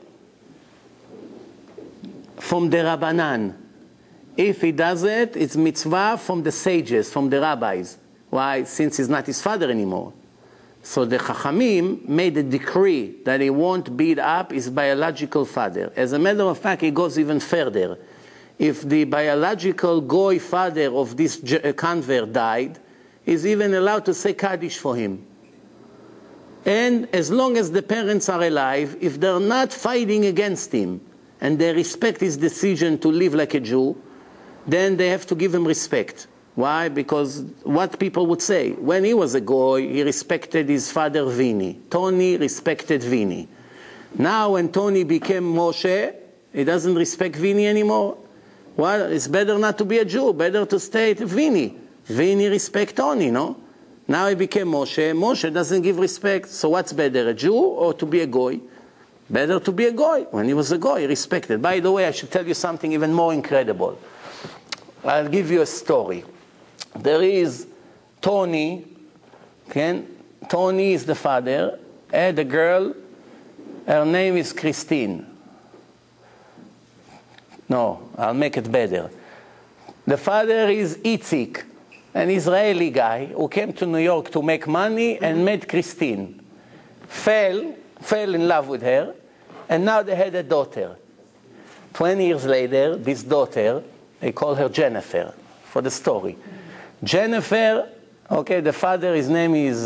from the Rabbanan. If he does it, it's mitzvah from the sages, from the rabbis. Why? Since he's not his father anymore. So the Chachamim made a decree that he won't beat up his biological father. As a matter of fact, it goes even further. If the biological goy father of this convert died, he's even allowed to say Kaddish for him. And as long as the parents are alive, if they're not fighting against him, and they respect his decision to live like a Jew, then they have to give him respect. Why? Because what people would say, when he was a goy, he respected his father Vini. Tony respected Vini. Now when Tony became Moshe, he doesn't respect Vini anymore. Well, it's better not to be a Jew, better to stay at Vini. Vini respect Tony, no? Now he became Moshe. Moshe doesn't give respect. So what's better, a Jew or to be a goy? Better to be a goy. When he was a goy, he respected. By the way, I should tell you something even more incredible. I'll give you a story. There is Tony, okay? Tony is the father, and the girl, her name is Christine. No, I'll make it better. The father is Itzik, an Israeli guy who came to New York to make money and met Christine. Fell in love with her, and now they had a daughter. 20 years later, this daughter, they call her Jennifer, for the story. Jennifer, okay, the father, his name is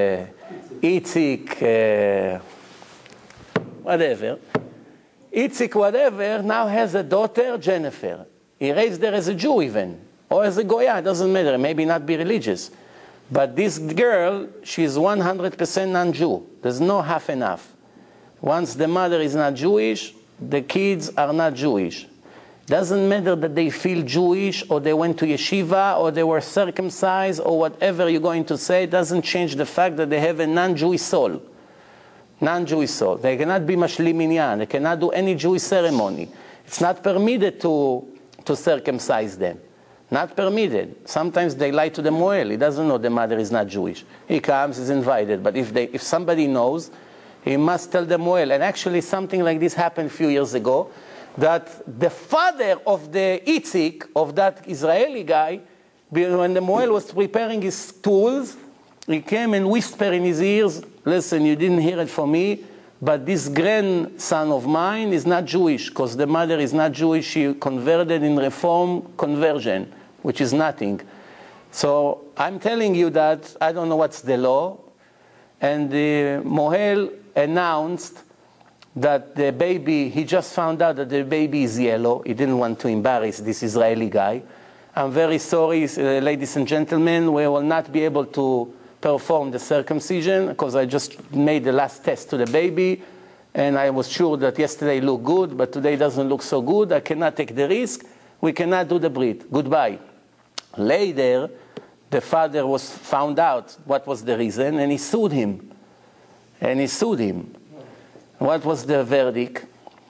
Itzik, whatever. Itzik, whatever, now has a daughter, Jennifer. He raised her as a Jew even, or as a Goya, it doesn't matter, maybe not be religious. But this girl, she's 100% non-Jew. There's no half and half. Once the mother is not Jewish, the kids are not Jewish. Doesn't matter that they feel Jewish, or they went to yeshiva, or they were circumcised, or whatever you're going to say, it doesn't change the fact that they have a non-Jewish soul. Non-Jewish soul. They cannot be mashlim minyan. They cannot do any Jewish ceremony. It's not permitted to circumcise them. Not permitted. Sometimes they lie to the moel. He doesn't know the mother is not Jewish. He comes, he's invited. But if somebody knows, he must tell the moel. And actually something like this happened a few years ago, that the father of the Itzik, of that Israeli guy, when the moel was preparing his tools, he came and whispered in his ears, listen, you didn't hear it from me, but this grandson of mine is not Jewish, because the mother is not Jewish. She converted in Reform conversion, which is nothing. So I'm telling you that I don't know what's the law, and the Mohel announced that the baby, he just found out that the baby is yellow. He didn't want to embarrass this Israeli guy. I'm very sorry, ladies and gentlemen, we will not be able to perform the circumcision because I just made the last test to the baby and I was sure that yesterday looked good, but today doesn't look so good. I cannot take the risk. We cannot do the brit. Goodbye. Later, the father was found out what was the reason, and he sued him. What was the verdict?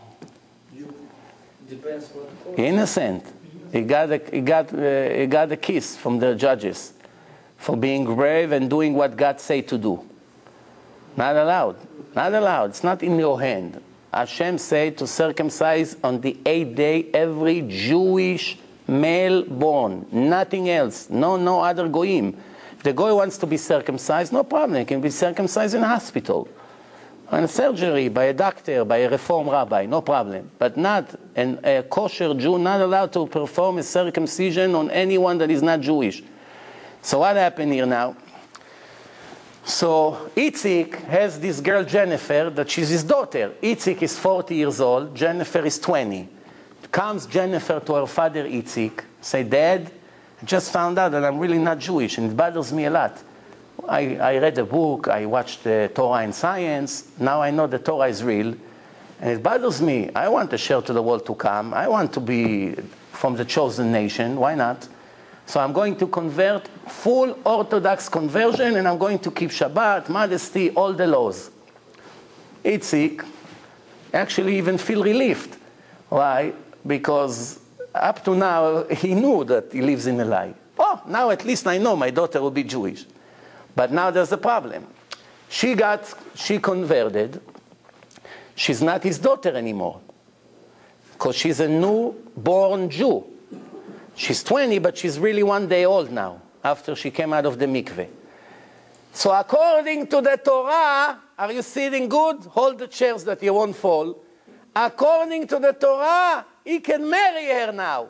Depends what the court. Innocent. He got a kiss from the judges for being brave and doing what God said to do. Not allowed. Not allowed. It's not in your hand. Hashem said to circumcise on the 8th day every Jewish male born. Nothing else. No other goyim. If the goy wants to be circumcised, no problem. He can be circumcised in a hospital. In surgery, by a doctor, by a reform rabbi, no problem. But not a kosher Jew, not allowed to perform a circumcision on anyone that is not Jewish. So what happened here now? So Itzik has this girl Jennifer, that she's his daughter. Itzik is 40 years old, Jennifer is 20. Comes Jennifer to her father Itzik, say, Dad, I just found out that I'm really not Jewish, and it bothers me a lot. I read a book, I watched Torah and Science, now I know the Torah is real, and it bothers me. I want to share to the world to come. I want to be from the chosen nation. Why not? So I'm going to convert, full Orthodox conversion, and I'm going to keep Shabbat, modesty, all the laws. Itzik actually even feel relieved. Why? Because up to now, he knew that he lives in a lie. Oh, now at least I know my daughter will be Jewish. But now there's a problem. She converted. She's not his daughter anymore. Because she's a newborn Jew. She's 20, but she's really 1 day old now, after she came out of the mikveh. So according to the Torah, are you sitting good? Hold the chairs that you won't fall. According to the Torah, he can marry her now.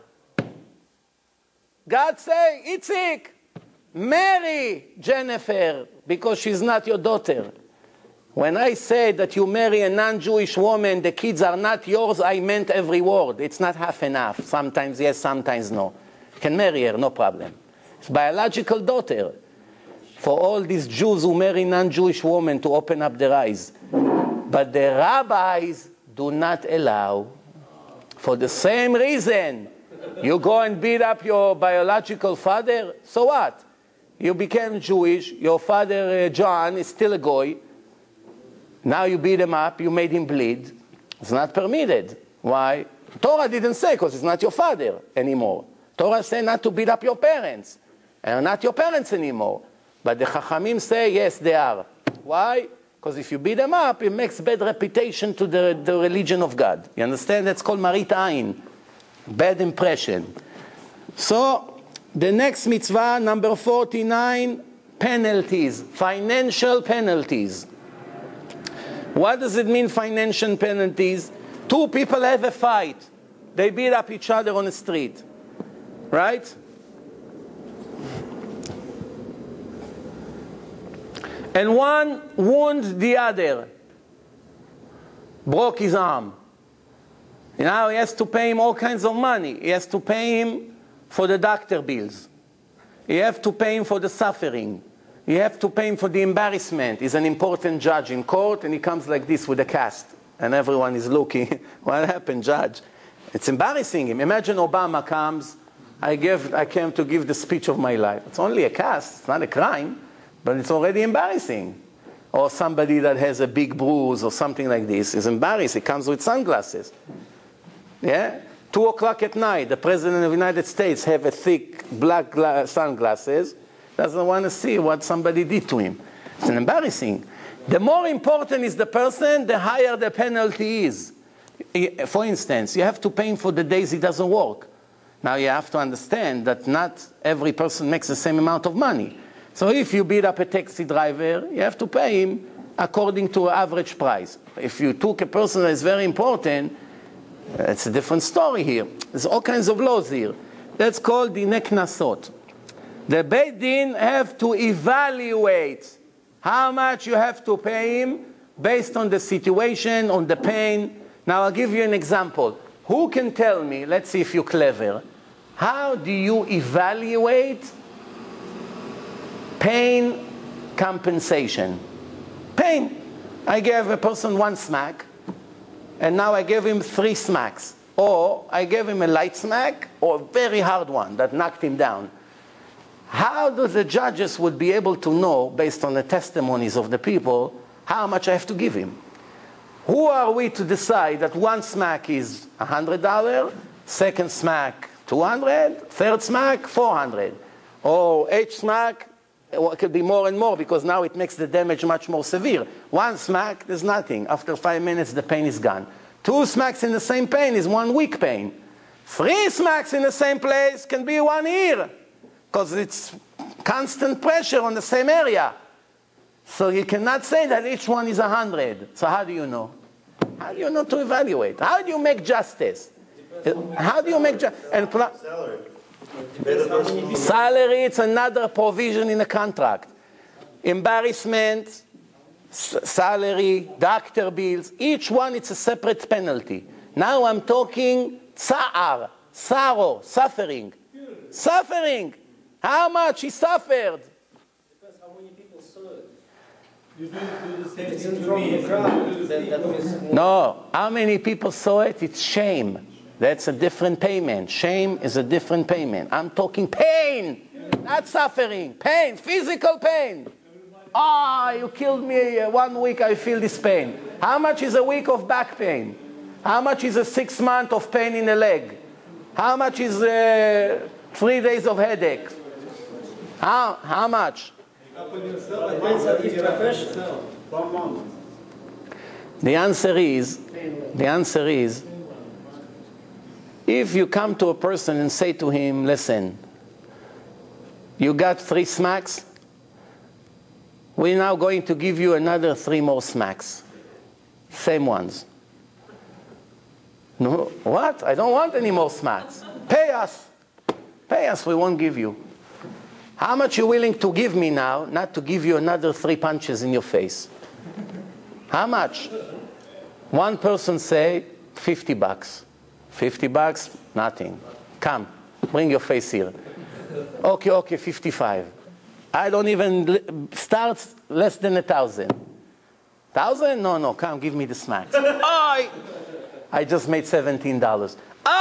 God say, Itzik, marry Jennifer, because she's not your daughter. When I say that you marry a non-Jewish woman, the kids are not yours, I meant every word. It's not half and half. Sometimes yes, sometimes no. You can marry her, no problem. It's biological daughter. For all these Jews who marry non-Jewish women to open up their eyes. But the rabbis do not allow. For the same reason. You go and beat up your biological father, so what? You became Jewish, your father John is still a goy. Now you beat him up, you made him bleed. It's not permitted. Why? Torah didn't say, because it's not your father anymore. Torah said not to beat up your parents. And not your parents anymore. But the Chachamim say, yes, they are. Why? Because if you beat them up, it makes bad reputation to the religion of God. You understand? That's called Marit Ayin. Bad impression. So, the next mitzvah, number 49, penalties. Financial penalties. What does it mean, financial penalties? Two people have a fight. They beat up each other on the street. Right? And one wounded the other. Broke his arm. Now he has to pay him all kinds of money. He has to pay him for the doctor bills. You have to pay him for the suffering. You have to pay him for the embarrassment. He's an important judge in court, and he comes like this with a cast. And everyone is looking. What happened, judge? It's embarrassing him. Imagine Obama comes. I came to give the speech of my life. It's only a cast. It's not a crime. But it's already embarrassing. Or somebody that has a big bruise or something like this is embarrassed. It comes with sunglasses. Yeah? 2 o'clock at night, the President of the United States have a thick black sunglasses. Doesn't want to see what somebody did to him. It's embarrassing. The more important is the person, the higher the penalty is. For instance, you have to pay him for the days he doesn't work. Now you have to understand that not every person makes the same amount of money. So if you beat up a taxi driver, you have to pay him according to an average price. If you took a person that is very important, it's a different story here. There's all kinds of laws here. That's called the neknasot. The Beit Din have to evaluate how much you have to pay him based on the situation, on the pain. Now I'll give you an example. Who can tell me, let's see if you're clever, how do you evaluate pain compensation? Pain. I gave a person 1 smack, and now I gave him 3 smacks. Or I gave him a light smack, or a very hard one that knocked him down. How do the judges would be able to know, based on the testimonies of the people, how much I have to give him? Who are we to decide that one smack is $100, second smack $200, third smack $400, or each smack it could be more and more because now it makes the damage much more severe. One smack, there's nothing. After 5 minutes, the pain is gone. 2 smacks in the same pain is 1 week pain. 3 smacks in the same place can be 1 year because it's constant pressure on the same area. So you cannot say that each one is 100. So how do you know? How do you know to evaluate? How do you make justice? How do you make justice? Salary. Salary, it's another provision in a contract. Embarrassment, salary, doctor bills, each one it's a separate penalty. Now I'm talking tsa'ar, sorrow, suffering. Suffering. How much he suffered. Depends how many people saw it. You do the same thing to me. That means No, how many people saw it? It's shame. That's a different payment. Shame is a different payment. I'm talking pain, not suffering. Pain, physical pain. You killed me 1 week, I feel this pain. How much is a week of back pain? How much is a 6 months of pain in the leg? How much is 3 days of headache? How much? The answer is, if you come to a person and say to him, listen, you got 3 smacks, we're now going to give you another 3 more smacks. Same ones. No, what? I don't want any more smacks. Pay us. Pay us, we won't give you. How much you willing to give me now, not to give you another 3 punches in your face? How much? One person say, $50. $50, nothing. Come, bring your face here. Okay, 55. I don't even start less than 1,000. 1,000? No, come, give me the smacks. I just made $17.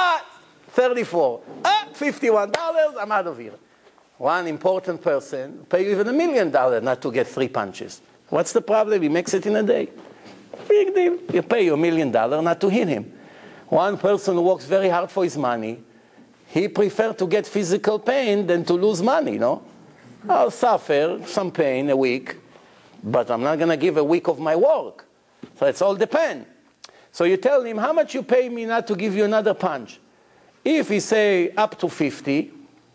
34. $51, I'm out of here. One important person pay you even $1 million not to get 3 punches. What's the problem? He makes it in a day. Big deal. You pay you $1 million not to hit him. One person works very hard for his money. He prefers to get physical pain than to lose money, no? I'll suffer some pain a week, but I'm not going to give a week of my work. So it's all depend. So you tell him, how much you pay me not to give you another punch? If he say up to 50,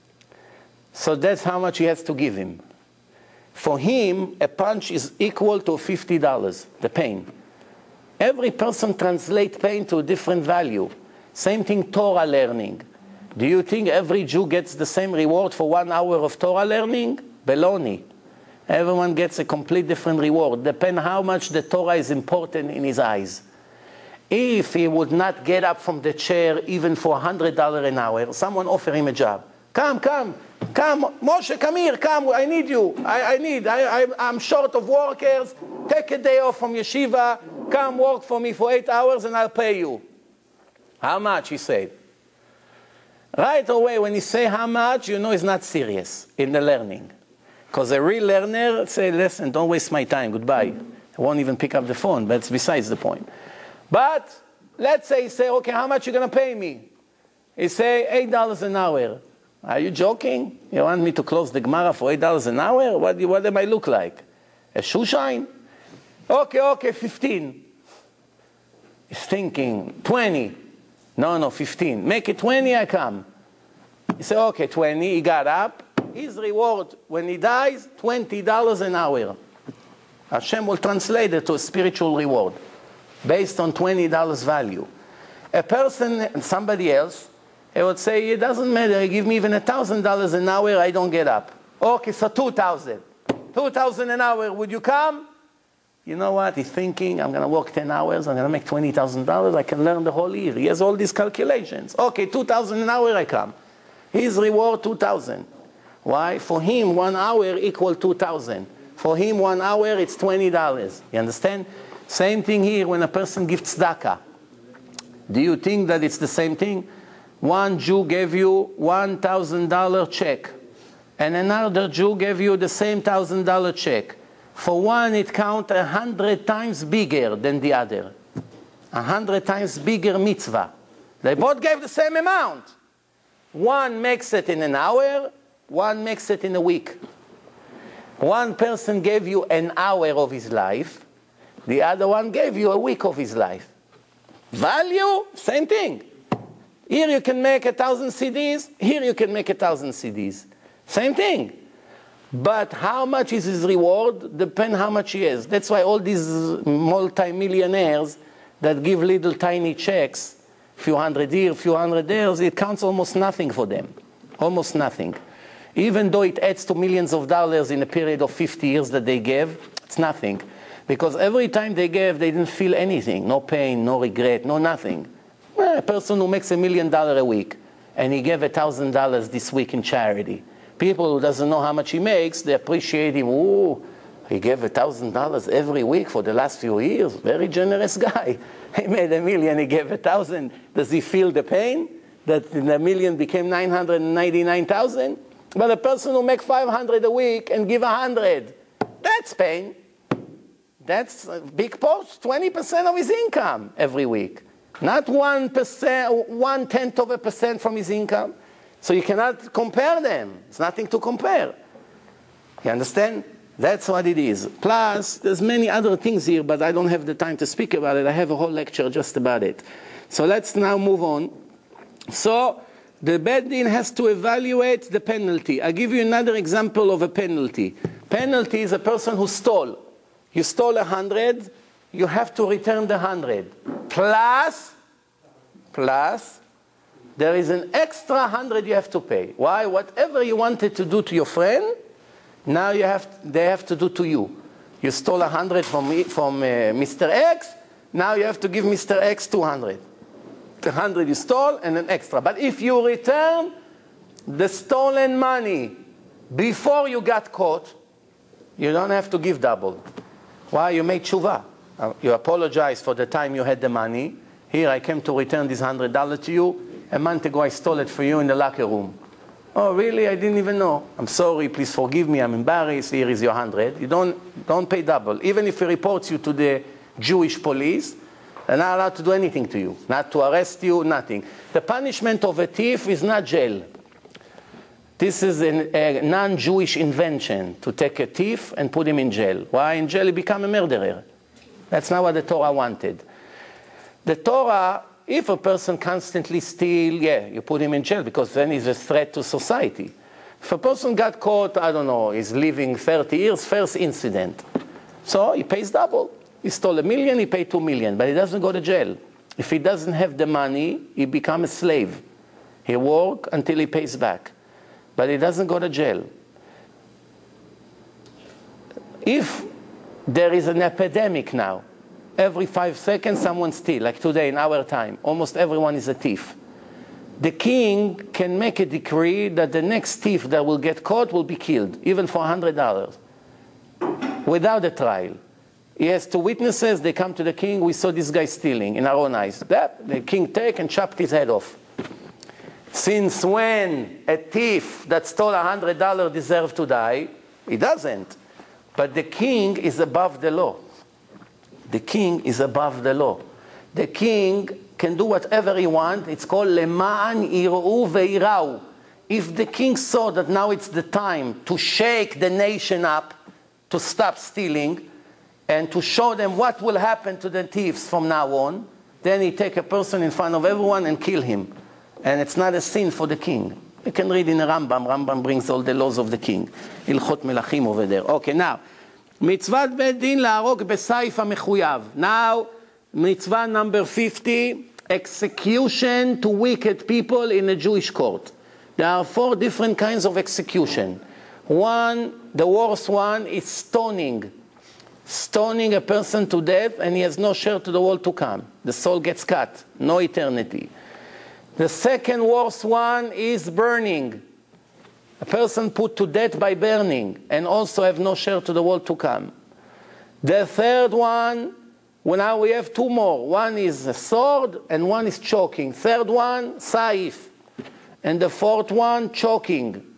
so that's how much he has to give him. For him, a punch is equal to $50, the pain. Every person translates pain to a different value. Same thing, Torah learning. Do you think every Jew gets the same reward for 1 hour of Torah learning? Baloney. Everyone gets a complete different reward. Depends how much the Torah is important in his eyes. If he would not get up from the chair even for $100 an hour, someone offer him a job. Come, Moshe, come here, come, I need you. I'm short of workers. Take a day off from yeshiva. Come work for me for 8 hours and I'll pay you. How much, he said. Right away, when he say how much, you know he's not serious in the learning. Because a real learner say, listen, don't waste my time, goodbye. I won't even pick up the phone, but it's besides the point. But let's say he say, okay, how much you going to pay me? He say, $8 an hour. Are you joking? You want me to close the Gemara for $8 an hour? What do I look like? A shoe shine? Okay, 15. He's thinking, 20. No, 15. Make it 20, I come. He said, okay, 20. He got up. His reward, when he dies, $20 an hour. Hashem will translate it to a spiritual reward based on $20 value. A person, somebody else, he would say, it doesn't matter. Give me even $1,000 an hour, I don't get up. Okay, so 2,000. 2,000 an hour, would you come? You know what? He's thinking, I'm going to work 10 hours, I'm going to make $20,000, I can learn the whole year. He has all these calculations. Okay, 2,000 an hour, I come. His reward, 2,000. Why? For him, 1 hour equal 2,000. For him, 1 hour, it's $20. You understand? Same thing here when a person gives tzedakah. Do you think that it's the same thing? One Jew gave you $1,000 check. and another Jew gave you the same $1,000 check. For one, it counts 100 times bigger than the other. 100 times bigger mitzvah. They both gave the same amount. One makes it in an hour, one makes it in a week. One person gave you an hour of his life, the other one gave you a week of his life. Value, same thing. Here you can make 1,000 CDs, here you can make 1,000 CDs. Same thing. But how much is his reward depends how much he has. That's why all these multi-millionaires that give little tiny checks, few hundred here, few hundred there, it counts almost nothing for them. Almost nothing. Even though it adds to millions of dollars in a period of 50 years that they gave, it's nothing. Because every time they gave, they didn't feel anything. No pain, no regret, no nothing. Well, a person who makes $1 million a week, and he gave $1,000 this week in charity. People who doesn't know how much he makes, they appreciate him. Ooh, he gave $1,000 every week for the last few years. Very generous guy. He made $1 million, he gave $1,000. Does he feel the pain that the $1 million became 999,000? But a person who makes $500 a week and give $100, that's pain. That's a big portion, 20% of his income every week. Not 1%, 0.1% from his income. So you cannot compare them. It's nothing to compare. You understand? That's what it is. Plus, there's many other things here, but I don't have the time to speak about it. I have a whole lecture just about it. So let's now move on. So the Beit Din has to evaluate the penalty. I'll give you another example of a penalty. Penalty is a person who stole. You stole 100, you have to return the 100. Plus, there is an extra 100 you have to pay. Why? Whatever you wanted to do to your friend, now they have to do to you. You stole 100 from Mr. X, now you have to give Mr. X 200. The 100 you stole and an extra. But if you return the stolen money before you got caught, you don't have to give double. Why? You made tshuva. You apologize for the time you had the money. Here, I came to return this $100 to you. A month ago, I stole it for you in the locker room. Oh, really? I didn't even know. I'm sorry. Please forgive me. I'm embarrassed. Here is your 100. You don't pay double. Even if he reports you to the Jewish police, they're not allowed to do anything to you. Not to arrest you, nothing. The punishment of a thief is not jail. This is a non-Jewish invention, to take a thief and put him in jail. Why? In jail he become a murderer. That's not what the Torah wanted. The Torah, if a person constantly steals, you put him in jail because then he's a threat to society. If a person got caught, I don't know, he's living 30 years, first incident. So he pays double. He stole $1 million, he paid $2 million, but he doesn't go to jail. If he doesn't have the money, he becomes a slave. He works until he pays back. But he doesn't go to jail. If there is an epidemic now, every 5 seconds someone steals, like today in our time, almost everyone is a thief. The king can make a decree that the next thief that will get caught will be killed, even for $100, without a trial. He has 2 witnesses, they come to the king, we saw this guy stealing in our own eyes. The king take and chopped his head off. Since when a thief that stole $100 deserves to die? He doesn't. But the king is above the law. The king is above the law. The king can do whatever he wants. It's called Lema'an Yir'u Ve'irau. If the king saw that now it's the time to shake the nation up, to stop stealing, and to show them what will happen to the thieves from now on, then he take a person in front of everyone and kill him. And it's not a sin for the king. You can read in the Rambam. Rambam brings all the laws of the king. Ilchot Melachim over there. Okay, now. Mitzvat Beit Din la'arok b'saif ha'mechuyav. Now, mitzvah number 50, execution to wicked people in a Jewish court. There are 4 different kinds of execution. One, the worst one, is stoning. Stoning a person to death and he has no share to the world to come. The soul gets cut. No eternity. The second worst one is burning. A person put to death by burning and also have no share to the world to come. The third one, well, now we have 2 more. One is a sword and one is choking. Third one, saif. And the fourth one, choking.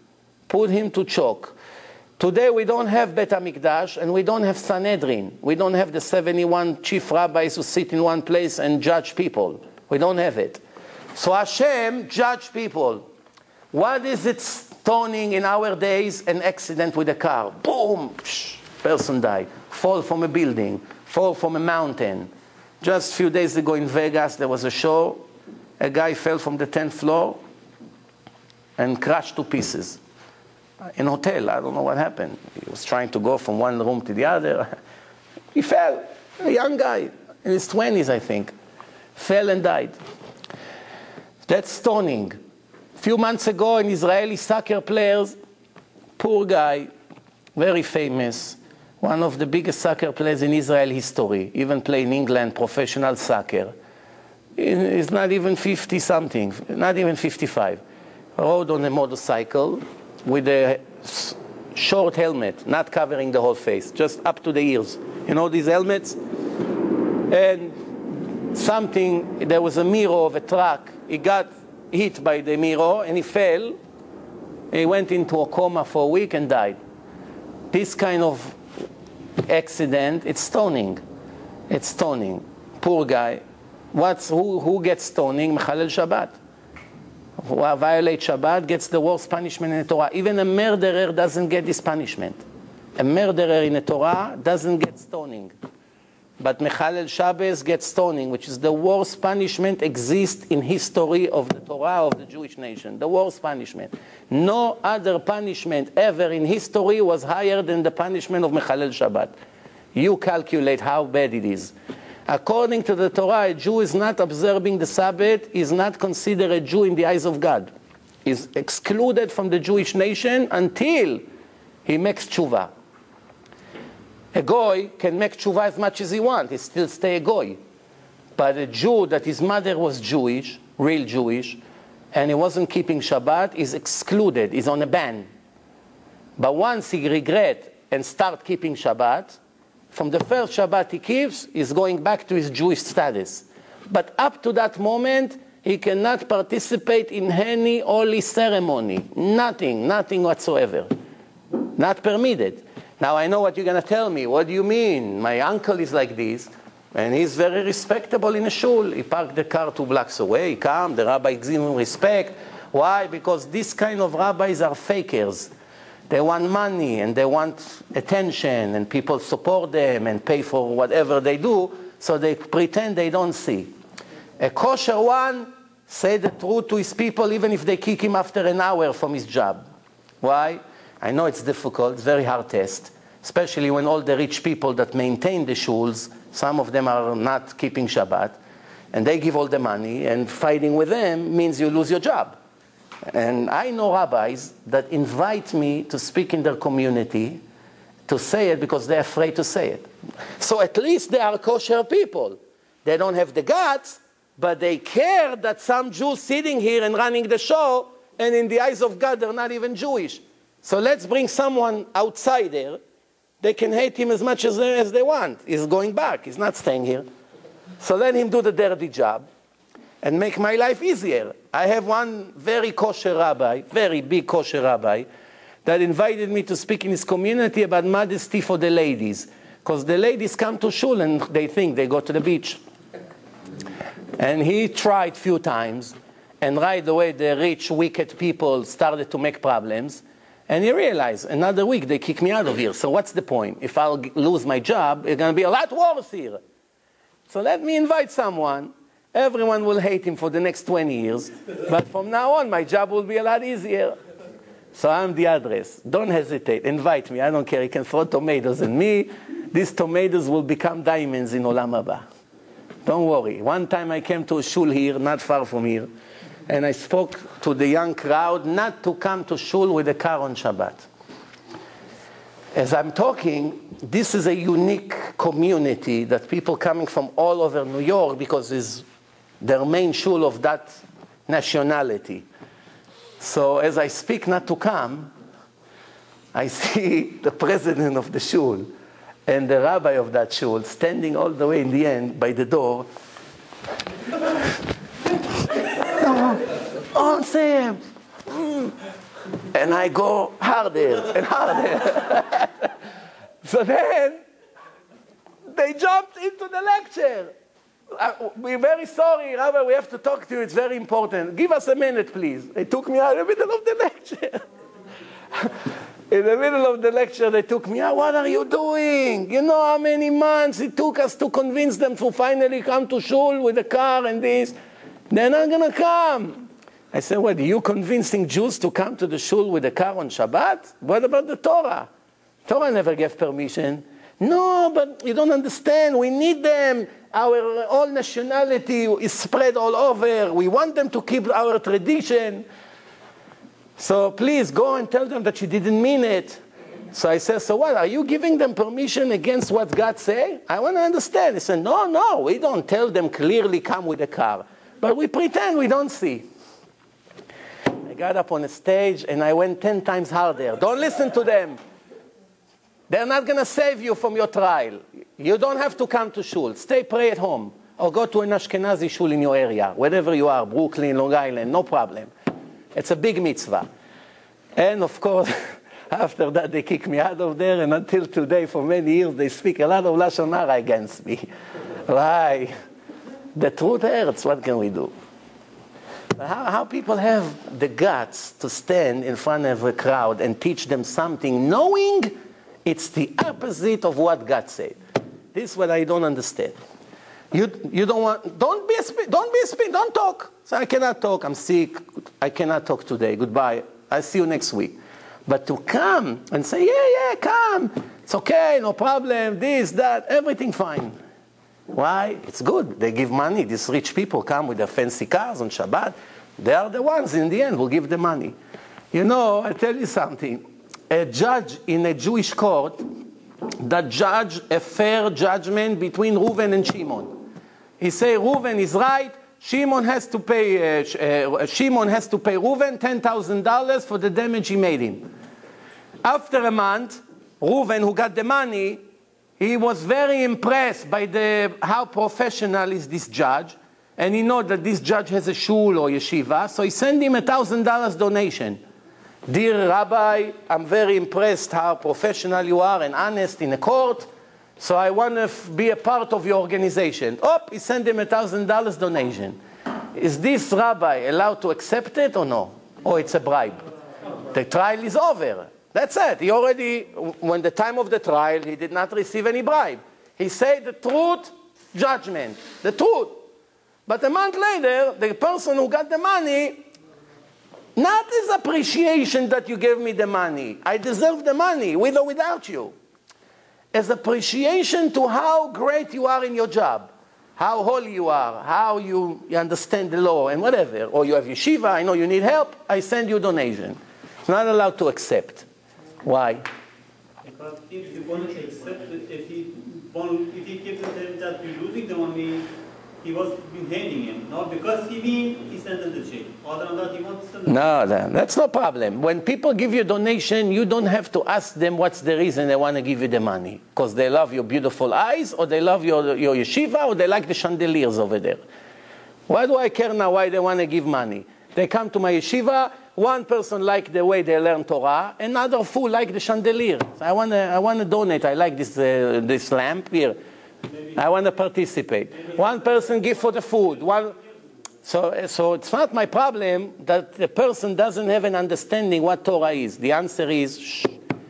put him to choke. Today we don't have Bet HaMikdash and we don't have Sanhedrin. We don't have the 71 chief rabbis who sit in one place and judge people. We don't have it. So Hashem judged people. What is it stoning in our days? An accident with a car. Boom! Person died. Fall from a building. Fall from a mountain. Just a few days ago in Vegas there was a show. A guy fell from the 10th floor and crashed to pieces. In a hotel, I don't know what happened. He was trying to go from one room to the other. He fell. A young guy, in his 20s, I think. Fell and died. That's stoning. A few months ago, an Israeli soccer player, poor guy, very famous, one of the biggest soccer players in Israel history, even played in England professional soccer. He's not even 50-something, not even 55. Rode on a motorcycle with a short helmet, not covering the whole face, just up to the ears. You know these helmets? And there was a mirror of a truck. He got hit by the mirror and he fell. He went into a coma for a week and died. This kind of accident, it's stoning. It's stoning. Poor guy. Who gets stoning? Mechalel Shabbat. Who violates Shabbat gets the worst punishment in the Torah. Even a murderer doesn't get this punishment. A murderer in the Torah doesn't get stoning. But Mechalel Shabbos gets stoning, which is the worst punishment exists in history of the Torah of the Jewish nation. The worst punishment. No other punishment ever in history was higher than the punishment of Mechalel Shabbat. You calculate how bad it is. According to the Torah, a Jew is not observing the Sabbath, is not considered a Jew in the eyes of God. Is excluded from the Jewish nation until he makes tshuva. A goy can make tshuva as much as he wants, he still stay a goy. But a Jew that his mother was Jewish, real Jewish, and he wasn't keeping Shabbat, is excluded, is on a ban. But once he regret and start keeping Shabbat, from the first Shabbat he keeps, he's going back to his Jewish status. But up to that moment, he cannot participate in any holy ceremony. Nothing whatsoever. Not permitted. Now I know what you're going to tell me. What do you mean? My uncle is like this, and he's very respectable in a shul. He parked the car 2 blocks away, he come, the rabbi gives him respect. Why? Because these kind of rabbis are fakers. They want money and they want attention and people support them and pay for whatever they do, so they pretend they don't see. A kosher one say the truth to his people even if they kick him after an hour from his job. Why? I know it's difficult, it's a very hard test, especially when all the rich people that maintain the shuls, some of them are not keeping Shabbat, and they give all the money, and fighting with them means you lose your job. And I know rabbis that invite me to speak in their community to say it because they're afraid to say it. So at least they are kosher people. They don't have the guts, but they care that some Jew sitting here and running the show, and in the eyes of God they're not even Jewish. So let's bring someone outsider. They can hate him as much as they want. He's going back. He's not staying here. So let him do the dirty job and make my life easier. I have one very kosher rabbi, very big kosher rabbi, that invited me to speak in his community about modesty for the ladies. Because the ladies come to shul and they think they go to the beach. And he tried a few times, and right away the rich, wicked people started to make problems. And he realized, another week they kick me out of here, so what's the point? If I'll lose my job, it's going to be a lot worse here. So let me invite someone. Everyone will hate him for the next 20 years, but from now on my job will be a lot easier. So I'm the address. Don't hesitate, invite me, I don't care. You can throw tomatoes at me. These tomatoes will become diamonds in Olam Haba. Don't worry. One time I came to a shul here, not far from here, and I spoke to the young crowd not to come to shul with a car on Shabbat. As I'm talking, this is a unique community that people coming from all over New York, because it's their main shul of that nationality. So as I speak not to come, I see the president of the shul and the rabbi of that shul standing all the way in the end by the door. Oh, Sam! And I go harder and harder. So then, they jumped into the lecture. We're very sorry, Rabbi, we have to talk to you, it's very important. Give us a minute, please. They took me out in the middle of the lecture. In the middle of the lecture, they took me out. What are you doing? You know how many months it took us to convince them to finally come to shul with a car and this? They're not going to come. I said, what, are you convincing Jews to come to the shul with a car on Shabbat? What about the Torah? Torah never gave permission. No, but you don't understand. We need them. Our whole nationality is spread all over. We want them to keep our tradition. So please go and tell them that you didn't mean it. So I said, so what? Are you giving them permission against what God say? I want to understand. He said, no, we don't tell them clearly come with a car. But we pretend we don't see. I got up on the stage and I went 10 times harder. Don't listen to them. They're not going to save you from your trial. You don't have to come to shul. Stay pray at home. Or go to an Ashkenazi shul in your area. Wherever you are, Brooklyn, Long Island, no problem. It's a big mitzvah. And of course, after that they kicked me out of there, and until today, for many years, they speak a lot of Lashon Hara against me. Why? The truth hurts, what can we do? How people have the guts to stand in front of a crowd and teach them something, knowing it's the opposite of what God said. This is what I don't understand. You don't want, don't talk. So I cannot talk, I'm sick, I cannot talk today, goodbye, I'll see you next week. But to come and say, yeah, come, it's okay, no problem, this, that, everything fine. Why? It's good, they give money, these rich people come with their fancy cars on Shabbat, they are the ones in the end who give the money. You know, I'll tell you something, a judge in a Jewish court that judged a fair judgment between Reuven and Shimon. He say Reuven is right. Shimon has to pay Reuven $10,000 for the damage he made him. After a month, Reuven, who got the money, he was very impressed by how professional is this judge, and he know that this judge has a shul or yeshiva, so he sent him $1,000 donation. Dear Rabbi, I'm very impressed how professional you are and honest in the court. So I want to be a part of your organization. He sent him $1,000 donation. Is this rabbi allowed to accept it or no? Or it's a bribe? The trial is over. That's it. He already, when the time of the trial, he did not receive any bribe. He said the truth, judgment, the truth. But a month later, the person who got the money, not his appreciation that you gave me the money. I deserve the money, with or without you. As appreciation to how great you are in your job, how holy you are, how you understand the law and whatever. Or you have yeshiva, I know you need help, I send you a donation. It's not allowed to accept. Why? Because if you want to accept it, if he keeps saying that you're losing the money, he was behaving him. Not because he sent them the check. Other than that, he wants to send them. No, that's no problem. When people give you a donation, you don't have to ask them what's the reason they want to give you the money. Because they love your beautiful eyes, or they love your yeshiva, or they like the chandeliers over there. Why do I care now why they want to give money? They come to my yeshiva, one person like the way they learn Torah, another fool like the chandelier. I want to donate, I like this lamp here. I want to participate. One person give for the food. So it's not my problem that the person doesn't have an understanding what Torah is. The answer is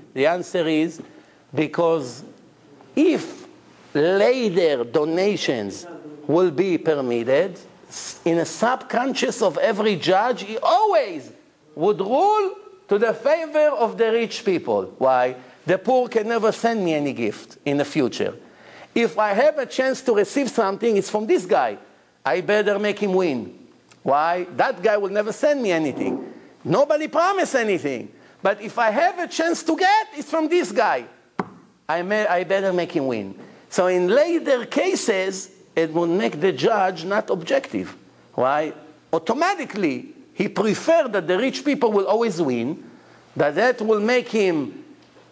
because if later donations will be permitted, in a subconscious of every judge, he always would rule to the favor of the rich people. Why? The poor can never send me any gift in the future. If I have a chance to receive something, it's from this guy. I better make him win. Why? That guy will never send me anything. Nobody promised anything. But if I have a chance to get, it's from this guy. I better make him win. So in later cases, it will make the judge not objective. Why? Automatically, he prefers that the rich people will always win, that will make him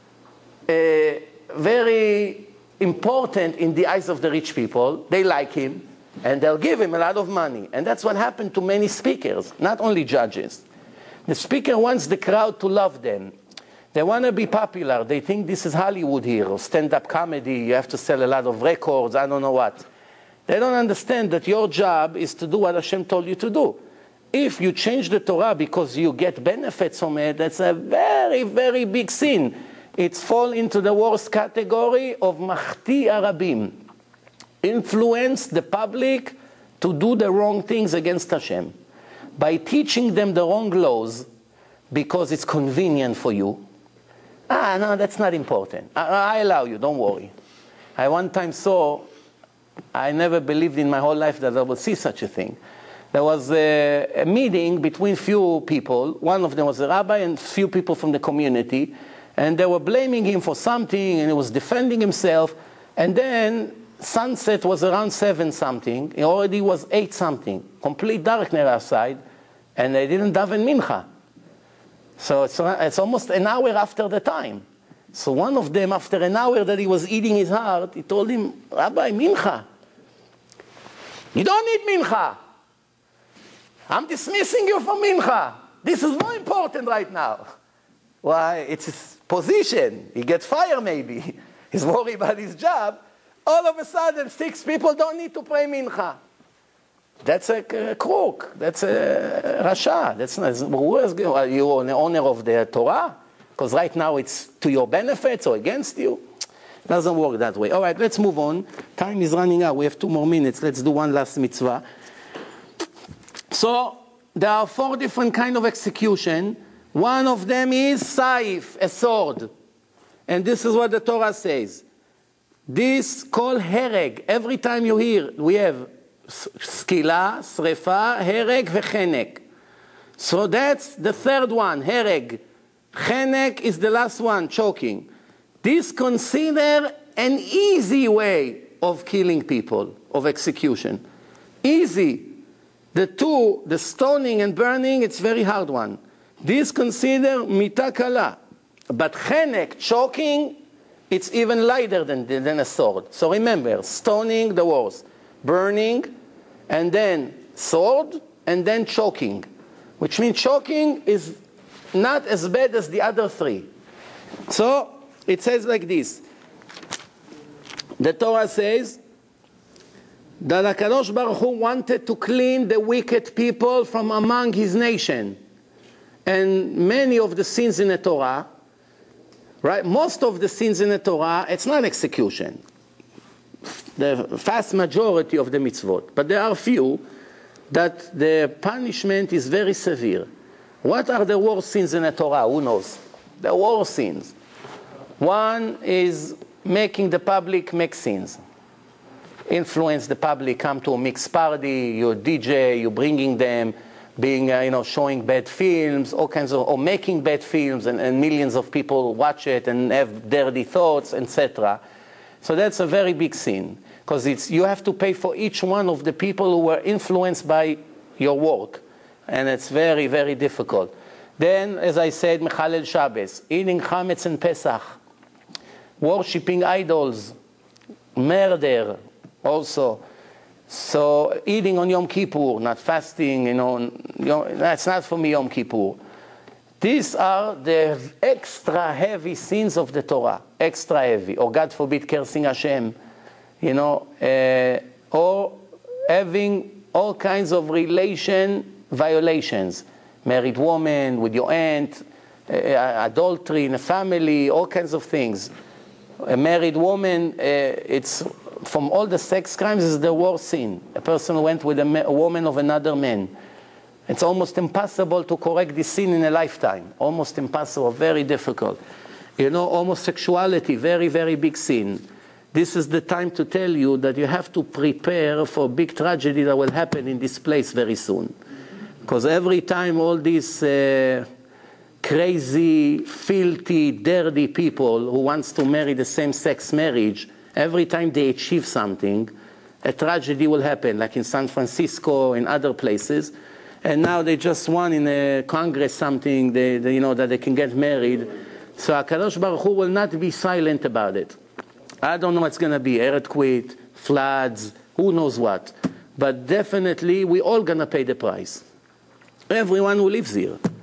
very important in the eyes of the rich people. They like him, and they'll give him a lot of money. And that's what happened to many speakers, not only judges. The speaker wants the crowd to love them. They want to be popular. They think this is Hollywood here, or stand-up comedy. You have to sell a lot of records, I don't know what. They don't understand that your job is to do what Hashem told you to do. If you change the Torah because you get benefits from it, that's a very, very big sin. It's fall into the worst category of Mahti Arabim. Influence the public to do the wrong things against Hashem. By teaching them the wrong laws because it's convenient for you. No, that's not important. I allow you, don't worry. I one time saw, I never believed in my whole life that I would see such a thing. There was a meeting between few people. One of them was a rabbi and few people from the community. And they were blaming him for something, and he was defending himself. And then sunset was around 7 something. It already was 8 something. Complete darkness outside. And they didn't daven mincha. So it's almost an hour after the time. So one of them, after an hour that he was eating his heart, he told him, Rabbi, mincha. You don't need mincha. I'm dismissing you from mincha. This is more important right now. Why? It's his position. He gets fired maybe. He's worried about his job. All of a sudden, 6 people don't need to pray mincha. That's a crook. That's a rasha. That's not. Are you an owner of the Torah? Because right now it's to your benefits or against you. It doesn't work that way. All right, let's move on. Time is running out. We have 2 more minutes. Let's do one last mitzvah. So there are 4 different kinds of execution. One of them is saif, a sword. And this is what the Torah says. This called hereg. Every time you hear, we have skila, srefa, hereg, vechenek. So that's the 3rd one, hereg. Chenek is the last one, choking. This consider an easy way of killing people, of execution. Easy. The 2, the stoning and burning, it's very hard one. This consider mita kala. But chenek, choking, it's even lighter than a sword. So remember, stoning the worst, burning, and then sword, and then choking. Which means choking is not as bad as the other 3. So it says like this. The Torah says that HaKadosh Baruch Hu wanted to clean the wicked people from among his nation. And many of the sins in the Torah, right? Most of the sins in the Torah, it's not execution. The vast majority of the mitzvot. But there are few that the punishment is very severe. What are the worst sins in the Torah? Who knows? The worst sins. One is making the public make sins. Influence the public, come to a mixed party, you're DJ, you're bringing them, being, showing bad films, all kinds of, or making bad films, and millions of people watch it and have dirty thoughts, etc. So that's a very big sin, because you have to pay for each one of the people who were influenced by your work, and it's very, very difficult. Then, as I said, Mechalel Shabbos, eating chametz and Pesach, worshipping idols, murder, also. So eating on Yom Kippur, not fasting, that's not for me Yom Kippur. These are the extra heavy sins of the Torah, extra heavy, or God forbid cursing Hashem, or having all kinds of relation violations, married woman with your aunt, adultery in a family, all kinds of things. A married woman, it's from all the sex crimes is the worst sin. A person went with a woman of another man. It's almost impossible to correct this sin in a lifetime. Almost impossible, very difficult. Homosexuality, very, very big sin. This is the time to tell you that you have to prepare for a big tragedy that will happen in this place very soon. Because every time all these crazy, filthy, dirty people who wants to marry the same-sex marriage, every time they achieve something, a tragedy will happen, like in San Francisco, in other places. And now they just won in a Congress something, that they can get married. So HaKadosh Baruch Hu will not be silent about it. I don't know what's going to be, earthquake, floods, who knows what. But definitely, we're all going to pay the price. Everyone who lives here.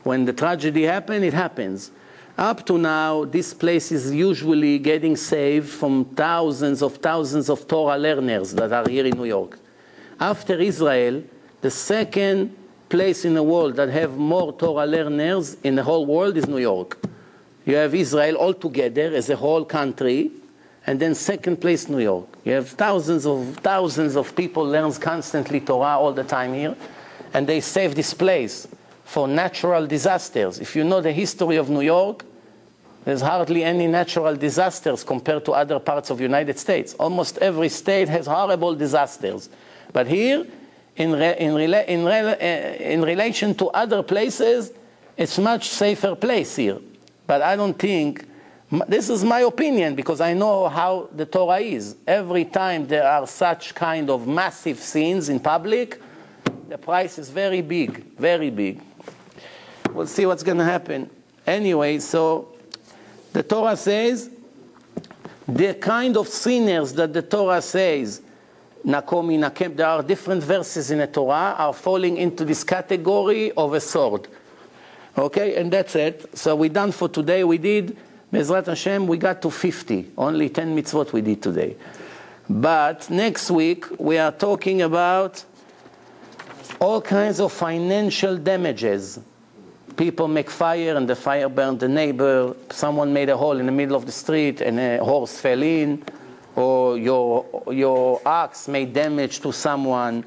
When the tragedy happens, it happens. Up to now, this place is usually getting saved from thousands of Torah learners that are here in New York. After Israel, the second place in the world that have more Torah learners in the whole world is New York. You have Israel altogether as a whole country, and then second place New York. You have thousands of people learns constantly Torah all the time here, and they save this place for natural disasters. If you know the history of New York, there's hardly any natural disasters compared to other parts of the United States. Almost every state has horrible disasters. But here, in relation to other places, it's much safer place here. But I don't think, this is my opinion, because I know how the Torah is. Every time there are such kind of massive sins in public, the price is very big, very big. We'll see what's going to happen. Anyway, so the Torah says, the kind of sinners that the Torah says, Nakomi, Nakem, there are different verses in the Torah, are falling into this category of a sword. Okay, and that's it. So we're done for today. We did, Bezrat Hashem, we got to 50. Only 10 mitzvot we did today. But next week, we are talking about all kinds of financial damages. People make fire and the fire burned the neighbor. Someone made a hole in the middle of the street and a horse fell in. Or your ox made damage to someone.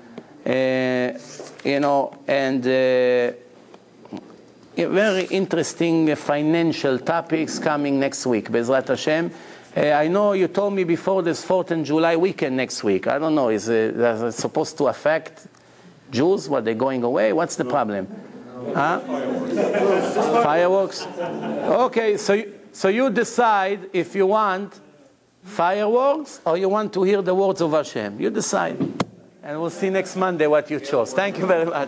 Very interesting financial topics coming next week, Bezrat Hashem. I know you told me before this 4th of July weekend next week. I don't know, is it supposed to affect Jews? What, they're going away? What's the problem? Huh? Fireworks? Okay, so you decide if you want fireworks or you want to hear the words of Hashem. You decide. And we'll see next Monday what you chose. Thank you very much.